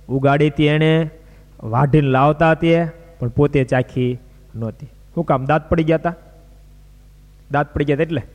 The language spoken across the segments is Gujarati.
ઉગાડી હતી એણે, વાઢીને લાવતા હતી પણ પોતે ચાખી નહોતી. શું કામ? દાંત પડી ગયા હતા. દાંત પડી ગયા એટલે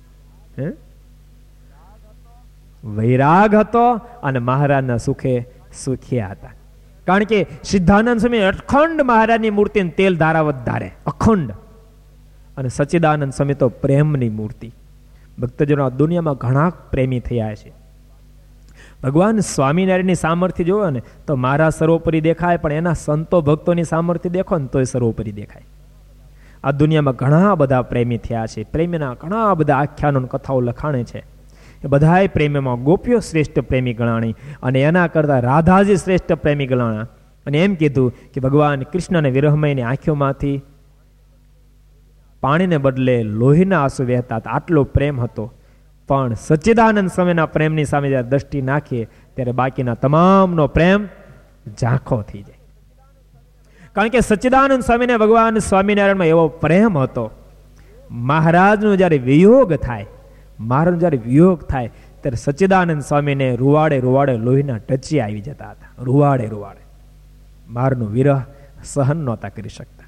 વૈરાગ હતો અને મહારાજના સુખે સુખ્યા હતા. કારણ કે સિદ્ધાનંદ સ્વામી અખંડ મહારાજની મૂર્તિને તેલ ધારાવત ધારે, અખંડ. અને સચ્ચિદાનંદ સ્વામી તો પ્રેમની મૂર્તિ. ભક્તજનો આ દુનિયામાં ઘણા પ્રેમી થયા છે. ભગવાન સ્વામિનારાયણની સામર્થ્ય જોવો ને તો મારા સર્વોપરી દેખાય, પણ એના સંતો ભક્તોની સામર્થ્ય દેખો ને તોય સર્વોપરી દેખાય. આ દુનિયામાં ઘણા બધા પ્રેમી થયા છે. પ્રેમીના ઘણા બધા આખ્યાનો કથાઓ લખાણે છે. એ બધાય પ્રેમીમાં ગોપીઓ શ્રેષ્ઠ પ્રેમી ગણાણી અને એના કરતા રાધાજી શ્રેષ્ઠ પ્રેમી ગણાણા. અને એમ કીધું કે ભગવાન કૃષ્ણને વિરહમયની આંખોમાંથી પાણીને બદલે લોહીના આંસુ વહેતા હતા. આટલો પ્રેમ હતો. પણ સચ્ચિદાનંદ સ્વામીના પ્રેમની સામે જ્યારે દ્રષ્ટિ નાખીએ ત્યારે બાકીના તમામનો પ્રેમ ઝાંખો થઈ જાય. કારણ કે સચ્ચિદાનંદ સ્વામીને ભગવાન સ્વામિનારાયણમાં એવો પ્રેમ હતો. મહારાજનો જ્યારે વિયોગ થાય, મહારાજનો જ્યારે વિયોગ થાય ત્યારે સચ્ચિદાનંદ સ્વામીને રૂવાડે રૂવાડે લોહીના ટચી આવી જતા હતા. રૂવાડે રૂવાડે મારનું વિરહ સહન નહોતા કરી શકતા.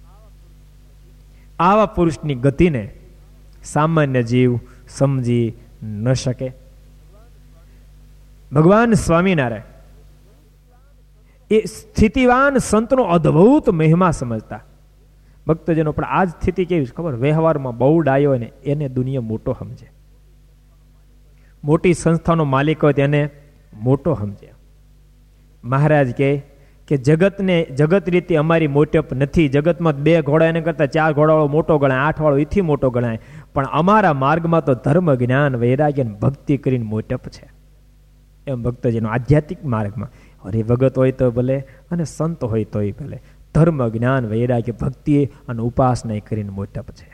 આવા પુરુષની ગતિને સામાન્ય જીવ સમજી ન શકે. ભગવાન સ્વામિનારાયણ એ સ્થિતિવાન સંતનો અદ્ભુત મહિમા સમજતા. ભક્તજનો પણ આ જ સ્થિતિ કેવી ખબર? વ્યવહારમાં બહુ ડાયો હોય ને એને દુનિયા મોટો સમજે, મોટી સંસ્થાનો માલિક હોય તેને મોટો સમજે. મહારાજ કે જગત રીતે અમારી મોટપ નથી. જગતમાં 2 ઘોડા એને કરતા 4 ઘોડાવાળો મોટો ગણાય, 8 વાળો એથી મોટો ગણાય, પણ અમારા માર્ગમાં તો ધર્મ, જ્ઞાન, વૈરાગ્ય ભક્તિ કરીને મોટપ છે. એમ ભક્તજીનો આધ્યાત્મિક માર્ગમાં હરિભગત હોય તો ભલે અને સંત હોય તોય ભલે, ધર્મ, જ્ઞાન, વૈરાગ્ય, ભક્તિ અને ઉપાસના કરીને મોટપ છે.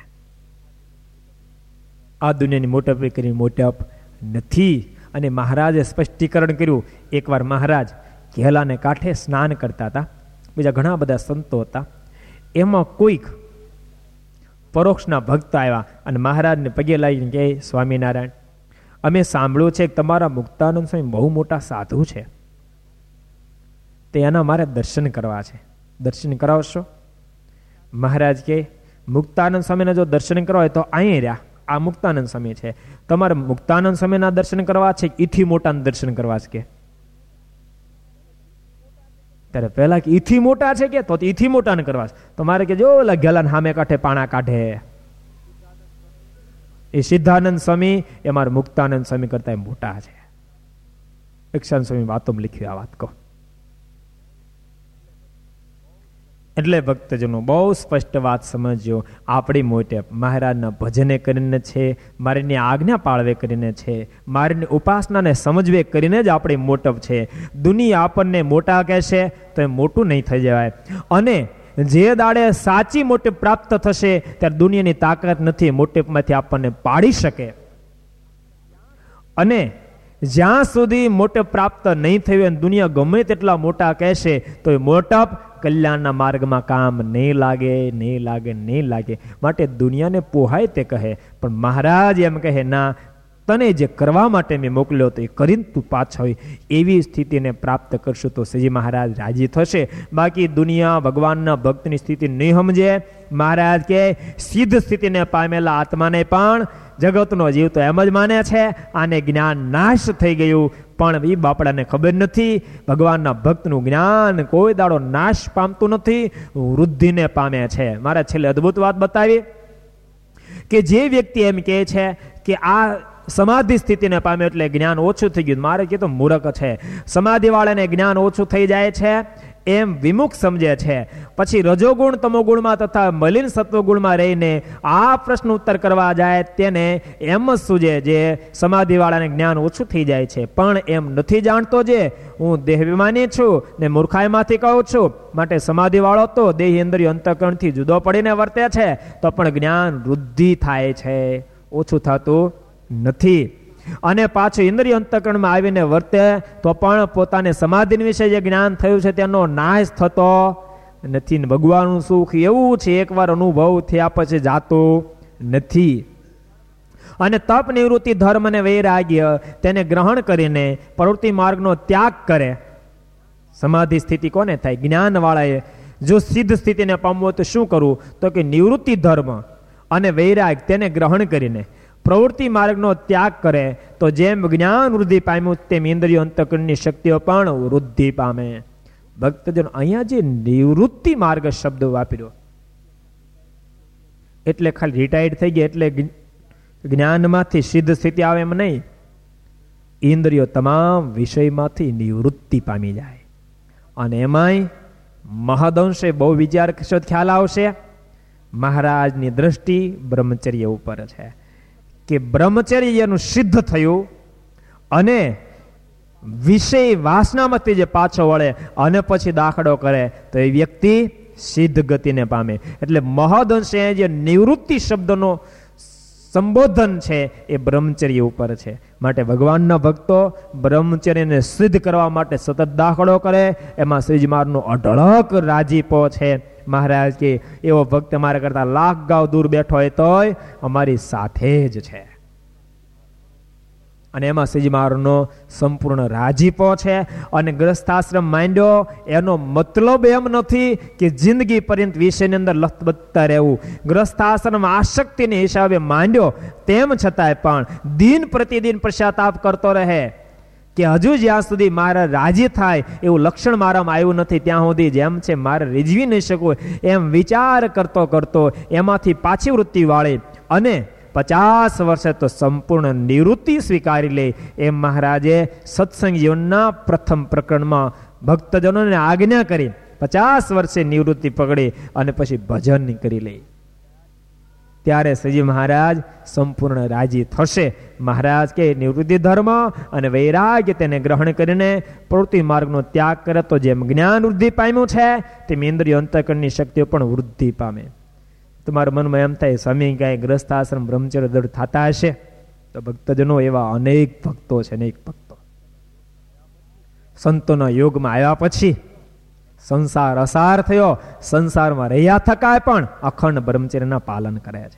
આ દુનિયાની મોટપ કરીને મોટપ નથી. અને મહારાજે સ્પષ્ટીકરણ કર્યું. એકવાર મહારાજ ઘેલાને કાંઠે સ્નાન કરતા હતા. બીજા ઘણા બધા સંતો હતા. એમાં કોઈક પરોક્ષના ભક્ત આવ્યા અને મહારાજને પગે લાગીને કહે, સ્વામિનારાયણ, અમે સાંભળ્યું છે કે તમારા મુક્તાનંદ સ્વામી બહુ મોટા સાધુ છે, તે એના મારે દર્શન કરવા છે, દર્શન કરાવશો? મહારાજ કે, મુક્તાનંદ સ્વામીના જો દર્શન કરવા હોય તો અહીં રહ્યા, આ મુક્તાનંદ સ્વામી છે, તમારે મુક્તાનંદ સ્વામીના દર્શન કરવા છે ઈથી મોટા દર્શન કરવા છે? કે ત્યારે પહેલા કે ઈથી મોટા છે કે તો ઈથી મોટા ને કરવા છે. તો મારે કે જો ગેલાન સામે કાંઠે પાણા કાઢે એ સિદ્ધાનંદ સ્વામી એ મારા મુક્તાનંદ સ્વામી કરતા મોટા છે. દક્ષાનંદ સ્વામી વાતો લખ્યું આ વાત કહો. એટલે ભક્તજનો બહુ સ્પષ્ટ વાત સમજ્યો. આપણી મોટપ મહારાજના ભજને કરીને છે, મારીની આજ્ઞા પાળવે કરીને છે, મારીની ઉપાસનાને સમજવે કરીને જ આપણી મોટપ છે. દુનિયા આપણને મોટા કહેશે તો એ મોટું નહીં થઈ જવાય. અને જે દાડે સાચી મોટપ પ્રાપ્ત થશે ત્યારે દુનિયાની તાકાત નથી મોટપમાંથી આપણને પાડી શકે. અને જ્યાં સુધી મોટપ પ્રાપ્ત નહીં થયું અને દુનિયા ગમે તેટલા મોટા કહેશે તો એ મોટપ કલ્યાણના માર્ગમાં કામ નહીં લાગે, નહીં લાગે, નહીં લાગે. માટે દુનિયાને પોહાય તે કહે, પણ મહારાજ એમ કહે, ના, તને જે કરવા માટે મેં મોકલ્યો તો એ કરીને તું પાછો હોય. એવી સ્થિતિને પ્રાપ્ત કરશું તો શ્રીજી મહારાજ રાજી થશે. બાકી દુનિયા ભગવાનના ભક્તની સ્થિતિ નહીં સમજે. મહારાજ કે સિદ્ધ સ્થિતિને પામેલા આત્માને પણ જગતનો જીવ તો એમ જ માને છે આને જ્ઞાન નાશ થઈ ગયું, પણ એ બાપડાને ખબર નથી ભગવાનના ભક્તનું જ્ઞાન કોઈ દાડો નાશ પામતું નથી, વૃદ્ધિને પામે છે. મારા છેલ્લે અદ્ભુત વાત બતાવી કે જે વ્યક્તિ એમ કહે છે કે આ સમાધિ સ્થિતિને પામે એટલે જ્ઞાન ઓછું થઈ ગયું, મારે કે તો મૂર્ખ છે. સમાધિ વાળાને જ્ઞાન ઓછું થઈ જાય છે એમ વિમુખ સમજે છે. પછી રજોગુણ તમોગુણમાં તથા મલિન સત્વગુણમાં રહીને આ પ્રશ્ન ઉત્તર કરવા જાય તેને એમ જ સૂજે જે સમાધિ વાળાને જ્ઞાન ઓછું થઈ જાય છે, પણ એમ નથી જાણતો જે હું દેહાભિમાની છું ને મૂર્ખાઈમાંથી કહું છું. માટે સમાધિ વાળો તો દેહ ઇન્દ્રિય અંતઃકરણથી જુદો પડીને વર્તે છે તો પણ જ્ઞાન વૃદ્ધિ થાય છે, ઓછું થતું નથી. અને પાછું ઇન્દ્રિય અંતઃકરણમાં આવીને વર્તે તો પણ પોતાને સમાધિ વિશે જે જ્ઞાન થયું છે તેનો નાશ થતો નથી. ભગવાનનું સુખ એવું છે એકવાર અનુભવ થયા પછી જાતું નથી. અને તપ નિવૃત્તિ ધર્મ અને વૈરાગ્ય તેને ગ્રહણ કરીને પ્રવૃત્તિ માર્ગનો ત્યાગ કરે, સમાધિ સ્થિતિ કોને થાય? જ્ઞાન વાળાએ. જો સિદ્ધ સ્થિતિને પામવું તો શું કરવું? તો કે નિવૃત્તિ ધર્મ અને વૈરાગ તેને ગ્રહણ કરીને પ્રવૃત્તિ માર્ગનો ત્યાગ કરે તો જેમ જ્ઞાન વૃદ્ધિ પામ્યું તેમ ઇન્દ્રિયો અંતઃકરણની શક્તિઓ પણ વૃદ્ધિ પામે. ભક્તજન, અહીંયા જે નિવૃત્તિ માર્ગ શબ્દ વાપર્યો એટલે ખાલી રિટાયર્ડ થઈ ગયા એટલે જ્ઞાનમાંથી સિદ્ધ સ્થિતિ આવે એમ નહીં. ઇન્દ્રિયો તમામ વિષયમાંથી નિવૃત્તિ પામી જાય. અને એમાંય મહદંશે બહુ વિચાર કરશો ખ્યાલ આવશે. મહારાજની દ્રષ્ટિ બ્રહ્મચર્ય ઉપર છે કે બ્રહ્મચર્યનું સિદ્ધ થયું અને વિષય વાસનામાંથી જે પાછો વળે અને પછી દાખલો કરે તો એ વ્યક્તિ સિદ્ધ ગતિને પામે. એટલે મહદંશે જે નિવૃત્તિ શબ્દનો સંબોધન છે એ બ્રહ્મચર્ય ઉપર છે. માટે ભગવાનના ભક્તો બ્રહ્મચર્યને સિદ્ધ કરવા માટે સતત દાખલો કરે. એમાં શ્રીજી મહારાજનો અઢળક રાજીપો છે. મહારાજ કે એવો ભક્ત અમારા કરતા લાખ ગાંવ દૂર બેઠો હોય તોય અમારી સાથે જ છે. અને એમાં શ્રીજી મહારાજનો સંપૂર્ણ રાજીપો છે. અને ગ્રસ્થાશ્રમ માંડ્યો એનો મતલબ એમ નથી કે જિંદગી પર્યંત વિષયની અંદર લથબથતા રહેવું. ગ્રસ્થાશ્રમ આસક્તિને હિસાબે માંડ્યો તેમ છતાંય પણ દિન પ્રતિદિન પશ્ચાતાપ કરતો રહે કે હજુ જ્યાં સુધી મારા રાજી થાય એવું લક્ષણ મારામાં આવ્યું નથી ત્યાં સુધી જેમ છે મારે રીઝવી નહીં શકું એમ વિચાર કરતો કરતો એમાંથી પાછી વૃત્તિ વાળે અને 50 વર્ષે તો સંપૂર્ણ નિવૃત્તિ સ્વીકારી લે એમ મહારાજે સત્સંગ જીવનના પ્રથમ પ્રકરણમાં ભક્તજનોને આજ્ઞા કરી 50 વર્ષે નિવૃત્તિ પકડી અને પછી ભજન કરી લે. ત્યારે શ્રીજી મહારાજ સંપૂર્ણ રાજી થશે. મહારાજ કે નિવૃત્તિ ધર્મ અને વૈરાગ્ય તેને ગ્રહણ કરીને પ્રવૃત્તિ માર્ગનો ત્યાગ કરે તો જેમ જ્ઞાન વૃદ્ધિ પામ્યું છે તેમ ઇન્દ્રિય અંતઃકરણની શક્તિઓ પણ વૃદ્ધિ પામે. તમારા મનમાં એમ થાય સ્વામી કાંઈ ગ્રસ્થાશ્રમ બ્રહ્મચર્ય દૃઢ થતા હશે? તો ભક્તજનો એવા અનેક ભક્તો છે. અનેક ભક્તો સંતોના યોગમાં આવ્યા પછી સંસાર અસાર થયો, સંસારમાં રહ્યા થકાય પણ અખંડ બ્રહ્મચર્યના પાલન કરે છે.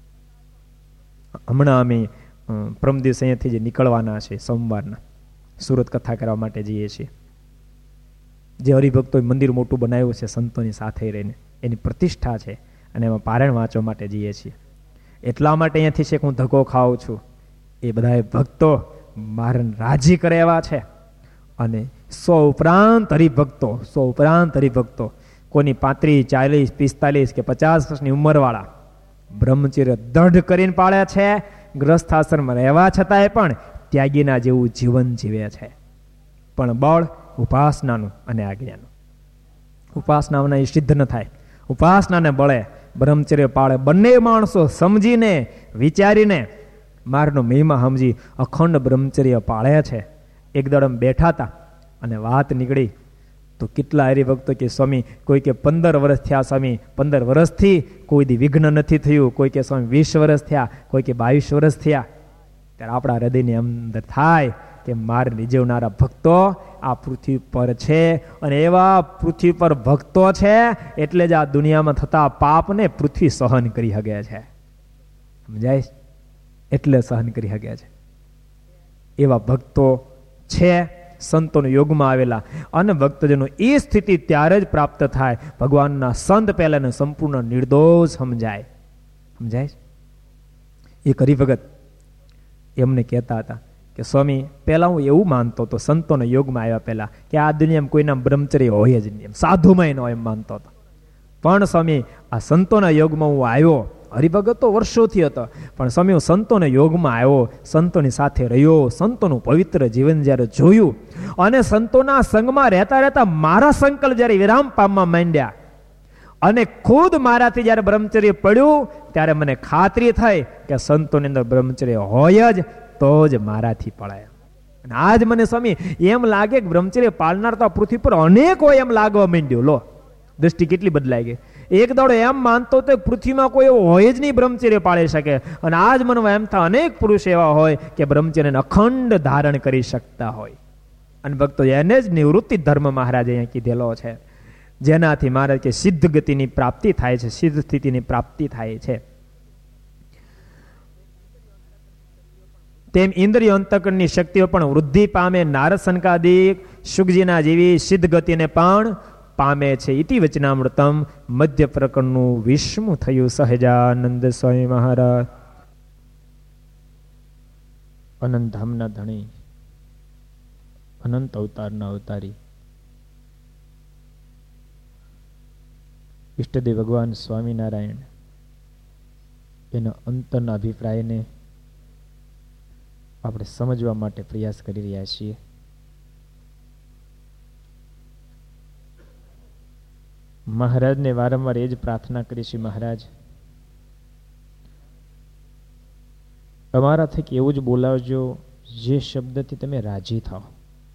હમણાં અમે પરમ દિવસે અહીંયાથી જે નીકળવાના છે સોમવારના સુરત કથા કરવા માટે જઈએ છીએ. જે હરિભક્તોએ મંદિર મોટું બનાવ્યું છે સંતોની સાથે રહીને એની પ્રતિષ્ઠા છે અને એમાં પારાયણ વાંચવા માટે જઈએ છીએ. એટલા માટે અહીંયાથી છે કે હું ધક્કો ખાઉં છું. એ બધા ભક્તો મારે રાજી કરે એવા છે. અને 100 ઉપરાંત હરિભક્તો કોની 35, 40, 45 કે 50 વર્ષની ઉંમરવાળા બ્રહ્મચર્ય દઢ કરીને પાળે છે. ગ્રસ્થાશ્રમમાં રહેવા છતાંય પણ ત્યાગીના જેવું જીવન જીવે છે. પણ બળ ઉપાસનાનું અને આજ્ઞાનું. ઉપાસનાના એ સિદ્ધ ન થાય. ઉપાસનાને બળે બ્રહ્મચર્ય પાળે બંને માણસો સમજીને વિચારીને મારનો મહિમા સમજી અખંડ બ્રહ્મચર્ય પાળે છે. એક દડમ બેઠા હતા અને વાત નીકળી તો કેટલા હરિભક્તો કે સ્વામી કોઈ કે 15 વર્ષ થયા, સ્વામી 15 વર્ષથી કોઈ દી વિઘ્ન નથી થયું, કોઈ કે સ્વામી 20 વર્ષ થયા, કોઈ કે 22 વર્ષ થયા. ત્યારે આપણા હૃદયની અંદર થાય કે માર રીઝવનારા ભક્તો આ પૃથ્વી પર છે અને એવા પૃથ્વી પર ભક્તો છે એટલે જ આ દુનિયામાં થતા પાપને પૃથ્વી સહન કરી શકે છે. સમજાય? એટલે સહન કરી શકે છે. એવા ભક્તો છે સંતોના યોગમાં આવેલા. અને ભક્તજનો એ સ્થિતિ ત્યારે જ પ્રાપ્ત થાય ભગવાનના સંત પહેલાને સંપૂર્ણ નિર્દોષ સમજાય. એક હરિભગત એમને કહેતા હતા કે સ્વામી પહેલા હું એવું માનતો હતો સંતોના યોગમાં આવ્યા પહેલા કે આ દુનિયામાં કોઈના બ્રહ્મચર્ય હોય જ નહીં, સાધુમાં ન હોય એમ માનતો હતો. પણ સ્વામી આ સંતોના યોગમાં હું આવ્યો, હરિભગત તો વર્ષોથી હતો, પણ સ્વામી હું સંતોના યોગમાં આવ્યો, સંતોની સાથે રહ્યો, સંતોનું પવિત્ર જીવન જ્યારે જોયું અને સંતોના સંગમાં રહેતા રહેતા મારા સંકલ્પ જ્યારે વિરામ પામવા માંડ્યા અને ખુદ મારાથી જ્યારે બ્રહ્મચર્ય પડ્યું ત્યારે મને ખાતરી થઈ કે સંતોની અંદર બ્રહ્મચર્ય હોય જ તો જ મારાથી પડાય. અને આજ મને સ્વામી એમ લાગે કે બ્રહ્મચર્ય પાળનાર તો પૃથ્વી પર અનેક હોય એમ લાગવા માંડ્યું. લો દ્રષ્ટિ કેટલી બદલાઈ ગઈ. એક દાડો એમ માનતો તો પૃથ્વીમાં કોઈ એવો હોય જ નહીં બ્રહ્મચર્ય પાળી શકે, અને આજ મને એમ થાય અનેક પુરુષ એવા હોય કે બ્રહ્મચર્યને અખંડ ધારણ કરી શકતા હોય. અને ભક્તો એને જ નિવૃત્તિ ધર્મ મહારાજે અહીંયા કીધેલો છે, જેનાથી મહારાજ કે સિદ્ધ ગતિની પ્રાપ્તિ થાય છે, સિદ્ધ સ્થિતિની પ્રાપ્તિ થાય છે. તેમ ઇન્દ્રિય અંતઃકરણની શક્તિઓ પણ વૃદ્ધિ પામે. નારદ સનકાદિક શુકજીના જેવી સિદ્ધ ગતિને પણ પામે છે. ઇતિ વચનામૃતમ મધ્ય પ્રકરણનું 20મું થયું. સહજાનંદ સ્વામી મહારાજ અનંત ધામના ધણી, અનંત અવતારના અવતારી ઈષ્ટદેવ ભગવાન સ્વામિનારાયણ એના અંતરના અભિપ્રાયને આપણે સમજવા માટે પ્રયાસ કરી રહ્યા છીએ. મહારાજને વારંવાર એ જ પ્રાર્થના કરી છે, મહારાજ અમારા થકી એવું જ બોલાવજો જે શબ્દથી તમે રાજી થાઓ.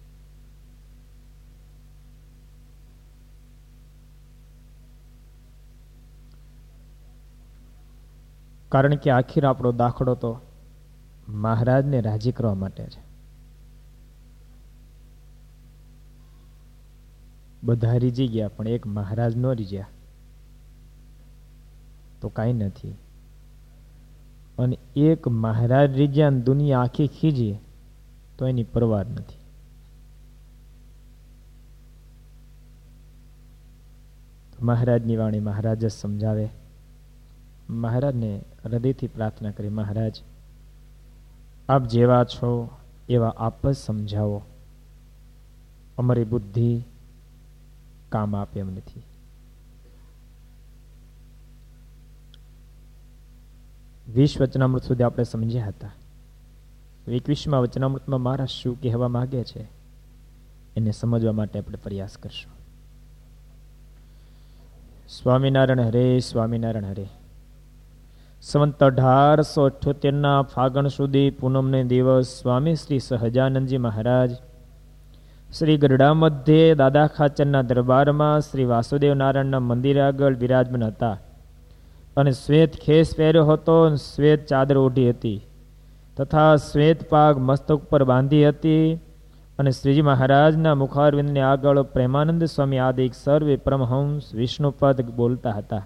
કારણ કે આખીર આપણો દાખલો તો મહારાજને રાજી કરવા માટે છે. બધા રીજી ગયા પણ એક મહારાજ નો રીજ્યા તો કાંઈ નથી. અને એક મહારાજ રીજ્યા ને દુનિયા આખી ખીજી તો એની પરવાર નથી. મહારાજની વાણી મહારાજ જ સમજાવે. મહારાજને હૃદયથી પ્રાર્થના કરી, મહારાજ આપ જેવા છો એવા આપ જ સમજાવો, અમારી બુદ્ધિ કામ આપે એમ નથી. 20 વચનામૃત સુધી આપણે સમજ્યા હતા. 21મા વચનામૃતમાં મહારાજ શું કહેવા માંગે છે એને સમજવા માટે આપણે પ્રયાસ કરશું. સ્વામિનારાયણ હરે, સ્વામિનારાયણ હરે. સંવત 1878ના ફાગણ સુધી પૂનમને દિવસ સ્વામી શ્રી સહજાનંદજી મહારાજ શ્રી ગરડા મધ્યે દાદા ખાચરના દરબારમાં શ્રી વાસુદેવ નારાયણના મંદિર આગળ બિરાજમાન હતા અને શ્વેત ખેસ પહેર્યો હતો, શ્વેત ચાદર ઓઢી હતી તથા શ્વેત પાગ મસ્તક પર બાંધી હતી અને શ્રીજી મહારાજના મુખારવિંદને આગળ પ્રેમાનંદ સ્વામી આદિક સર્વે પરમહંસ વિષ્ણુપદ બોલતા હતા.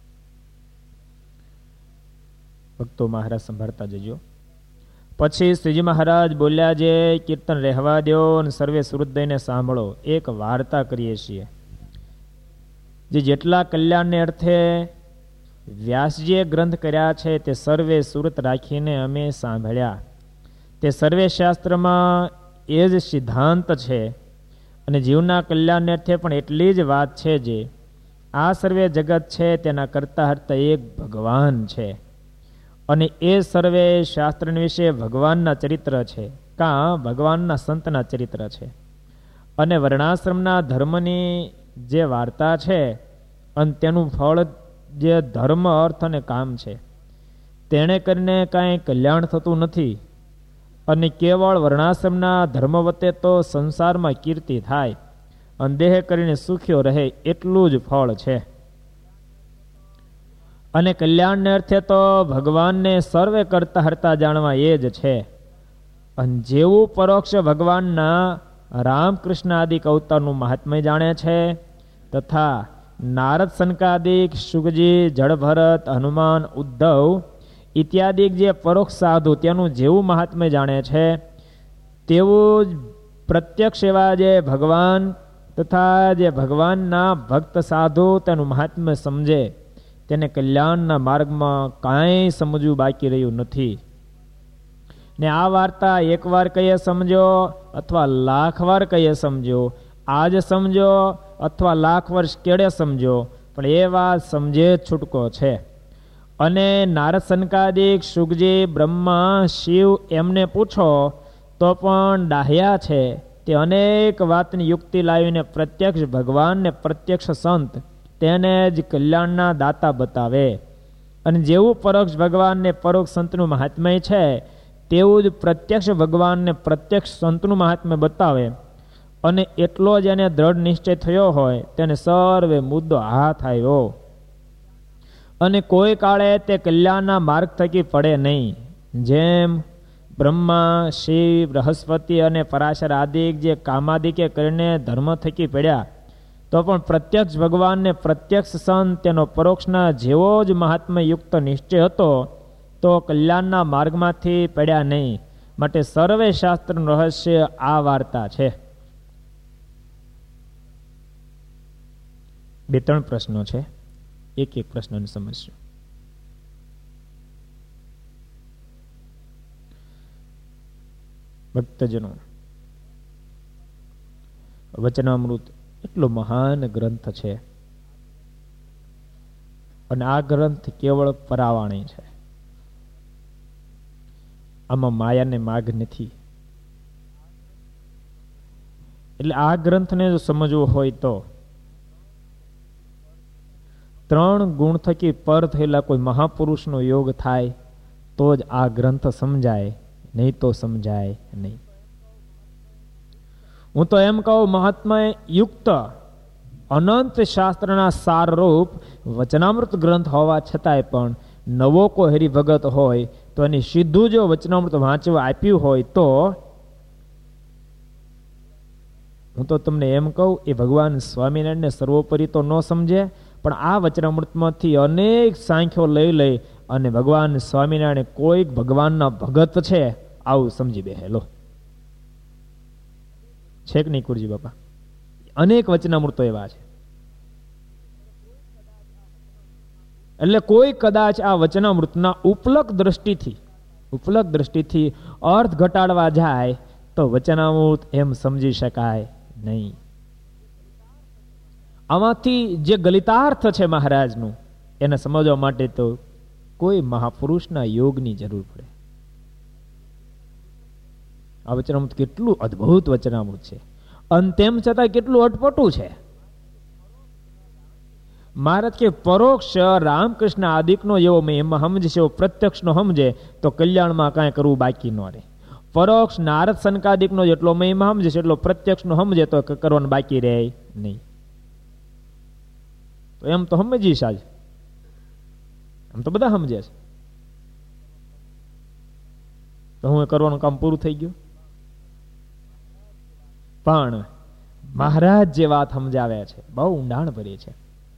ભક્તો મહારાજ સંભાળતા જજો. પછી શ્રીજી મહારાજ બોલ્યા, જે કીર્તન રહેવા દો અને સર્વે સુરદયને સાંભળો. એક વાર્તા કરીએ છીએ જે જેટલા કલ્યાણને અર્થે વ્યાસજીએ ગ્રંથ કર્યા છે તે સર્વે સુરત રાખીને અમે સાંભળ્યા. તે સર્વે શાસ્ત્રમાં એ જ સિદ્ધાંત છે અને જીવના કલ્યાણને અર્થે પણ એટલી જ વાત છે જે આ સર્વે જગત છે તેના કરતા હરતા એક ભગવાન છે અને એ સર્વે શાસ્ત્ર વિશે ભગવાનના ચરિત્ર છે કાં ભગવાનના સંતના ચરિત્ર છે. અને વર્ણાશ્રમના ધર્મની જે વાર્તા છે અને તેનું ફળ જે ધર્મ, અર્થ અને કામ છે તેને કરીને કાંઈ કલ્યાણ થતું નથી અને કેવળ વર્ણાશ્રમના ધર્મ વતે તો સંસારમાં કીર્તિ થાય અને દેહ કરીને સુખ્યો રહે એટલું જ ફળ છે. અને કલ્યાણને અર્થે તો ભગવાનને સર્વે કરતા હરતા જાણવા એ જ છે. અને જેવું પરોક્ષ ભગવાનના રામકૃષ્ણ આદિક અવતારનું મહાત્મ્ય જાણે છે તથા નારદ સનકાદિક શુકજી, જળભરત, હનુમાન, ઉદ્ધવ ઇત્યાદિક જે પરોક્ષ સાધુ તેનું જેવું મહાત્મ્ય જાણે છે તેવું જ પ્રત્યક્ષ એવા જે ભગવાન તથા જે ભગવાનના ભક્ત સાધુ તેનું મહાત્મ્ય સમજે તેને કલ્યાણના માર્ગમાં કાંઈ સમજવું બાકી રહ્યું નથી. ને આ વાર્તા એકવાર કહીએ સમજો અથવા લાખ વાર કહીએ સમજો, આજ સમજો અથવા લાખ વર્ષ કેળે સમજો, પણ એ વાત સમજે છૂટકો છે. અને નારદ સનકાદિક, શુકજી, બ્રહ્મા, શિવ એમને પૂછો તો પણ ડાહ્યા છે. તે અનેક વાતની યુક્તિ લાવીને પ્રત્યક્ષ ભગવાન ને પ્રત્યક્ષ સંત તેને જ કલ્યાણના દાતા બતાવે. અને જેવું પરોક્ષ ભગવાન ને પરોક્ષ સંતનું મહાત્મ્ય છે તેવું જ પ્રત્યક્ષ ભગવાન ને પ્રત્યક્ષ સંતનું મહાત્મ્ય બતાવે. અને એટલો જ એને દ્રઢ નિશ્ચય થયો હોય તેને સર્વે મુદ્દો હાથ આવ્યો અને કોઈ કાળે તે કલ્યાણના માર્ગ થકી પડે નહીં. જેમ બ્રહ્મા, શિવ, બૃહસ્પતિ અને પરાશર આદિક જે કામાદિકે કરીને ધર્મ થકી પડ્યા તો પણ પ્રત્યક્ષ ભગવાનને પ્રત્યક્ષ સંત તેનો પરોક્ષના જેવો જ મહાત્મ્ય યુક્ત નિશ્ચય હતો તો કલ્યાણના માર્ગમાંથી પડ્યા નહીં. માટે સર્વે શાસ્ત્રનું રહસ્ય આ વાર્તા છે. 2-3 પ્રશ્નો છે, એક પ્રશ્નને સમજશું. ભક્તજનો, વચનામૃત એટલો મહાન ગ્રંથ છે અને આ ગ્રંથ કેવળ પરાવાણી છે. આમાં માયાને માગ નથી. એટલે આ ગ્રંથને જો સમજવો હોય તો 3 ગુણ થકી પર થયેલા કોઈ મહાપુરુષનો યોગ થાય તો જ આ ગ્રંથ સમજાય, નહીં તો સમજાય નહીં. હું તો એમ કહું, મહાત્માએ યુક્ત અનંત શાસ્ત્રના સારરૂપ વચનામૃત ગ્રંથ હોવા છતાંય પણ નવો કોઈ હરિભગત હોય તો એની સીધું જો વચનામૃત વાંચવા આપ્યું હોય તો હું તો તમને એમ કહું, એ ભગવાન સ્વામિનારાયણને સર્વોપરી તો ન સમજે, પણ આ વચનામૃતમાંથી અનેક સાંખ્યો લઈ અને ભગવાન સ્વામિનારાયણ કોઈક ભગવાનના ભગત છે આવું સમજી બેહેલો છે કે નહીં કુરજી બાપા? અનેક વચનામૃતો એવા છે. એટલે કોઈ કદાચ આ વચનામૃતના ઉપલક દ્રષ્ટિથી અર્થ ઘટાડવા જાય તો વચનામૃત એમ સમજી શકાય નહીં. આમાંથી જે ગલિતાર્થ છે મહારાજનું, એને સમજવા માટે તો કોઈ મહાપુરુષના યોગની જરૂર પડે. આ વચનામૃત કેટલું અદ્ભુત વચનામૃત છે અને તેમ છતાં કેટલું અટપટું છે. મહારાજ કે પરોક્ષ રામકૃષ્ણ આદિકનો જેવો મહિમા સમજશે, એવો પ્રત્યક્ષનો સમજે તો કલ્યાણમાં કાંઈ કરવું બાકી ન રહે. પરોક્ષ નારદ સનકાદિકનો જેટલો મહિમા સમજશે એટલો પ્રત્યક્ષનો સમજે તો કરવાનું બાકી રહે નહીં. તો એમ તો સમજીશ આજ, એમ તો બધા સમજે છે, તો હું કરવાનું કામ પૂરું થઈ ગયું. પણ મહારાજ જે વાત સમજાવે છે બહુ ઊંડાણ ભરી છે.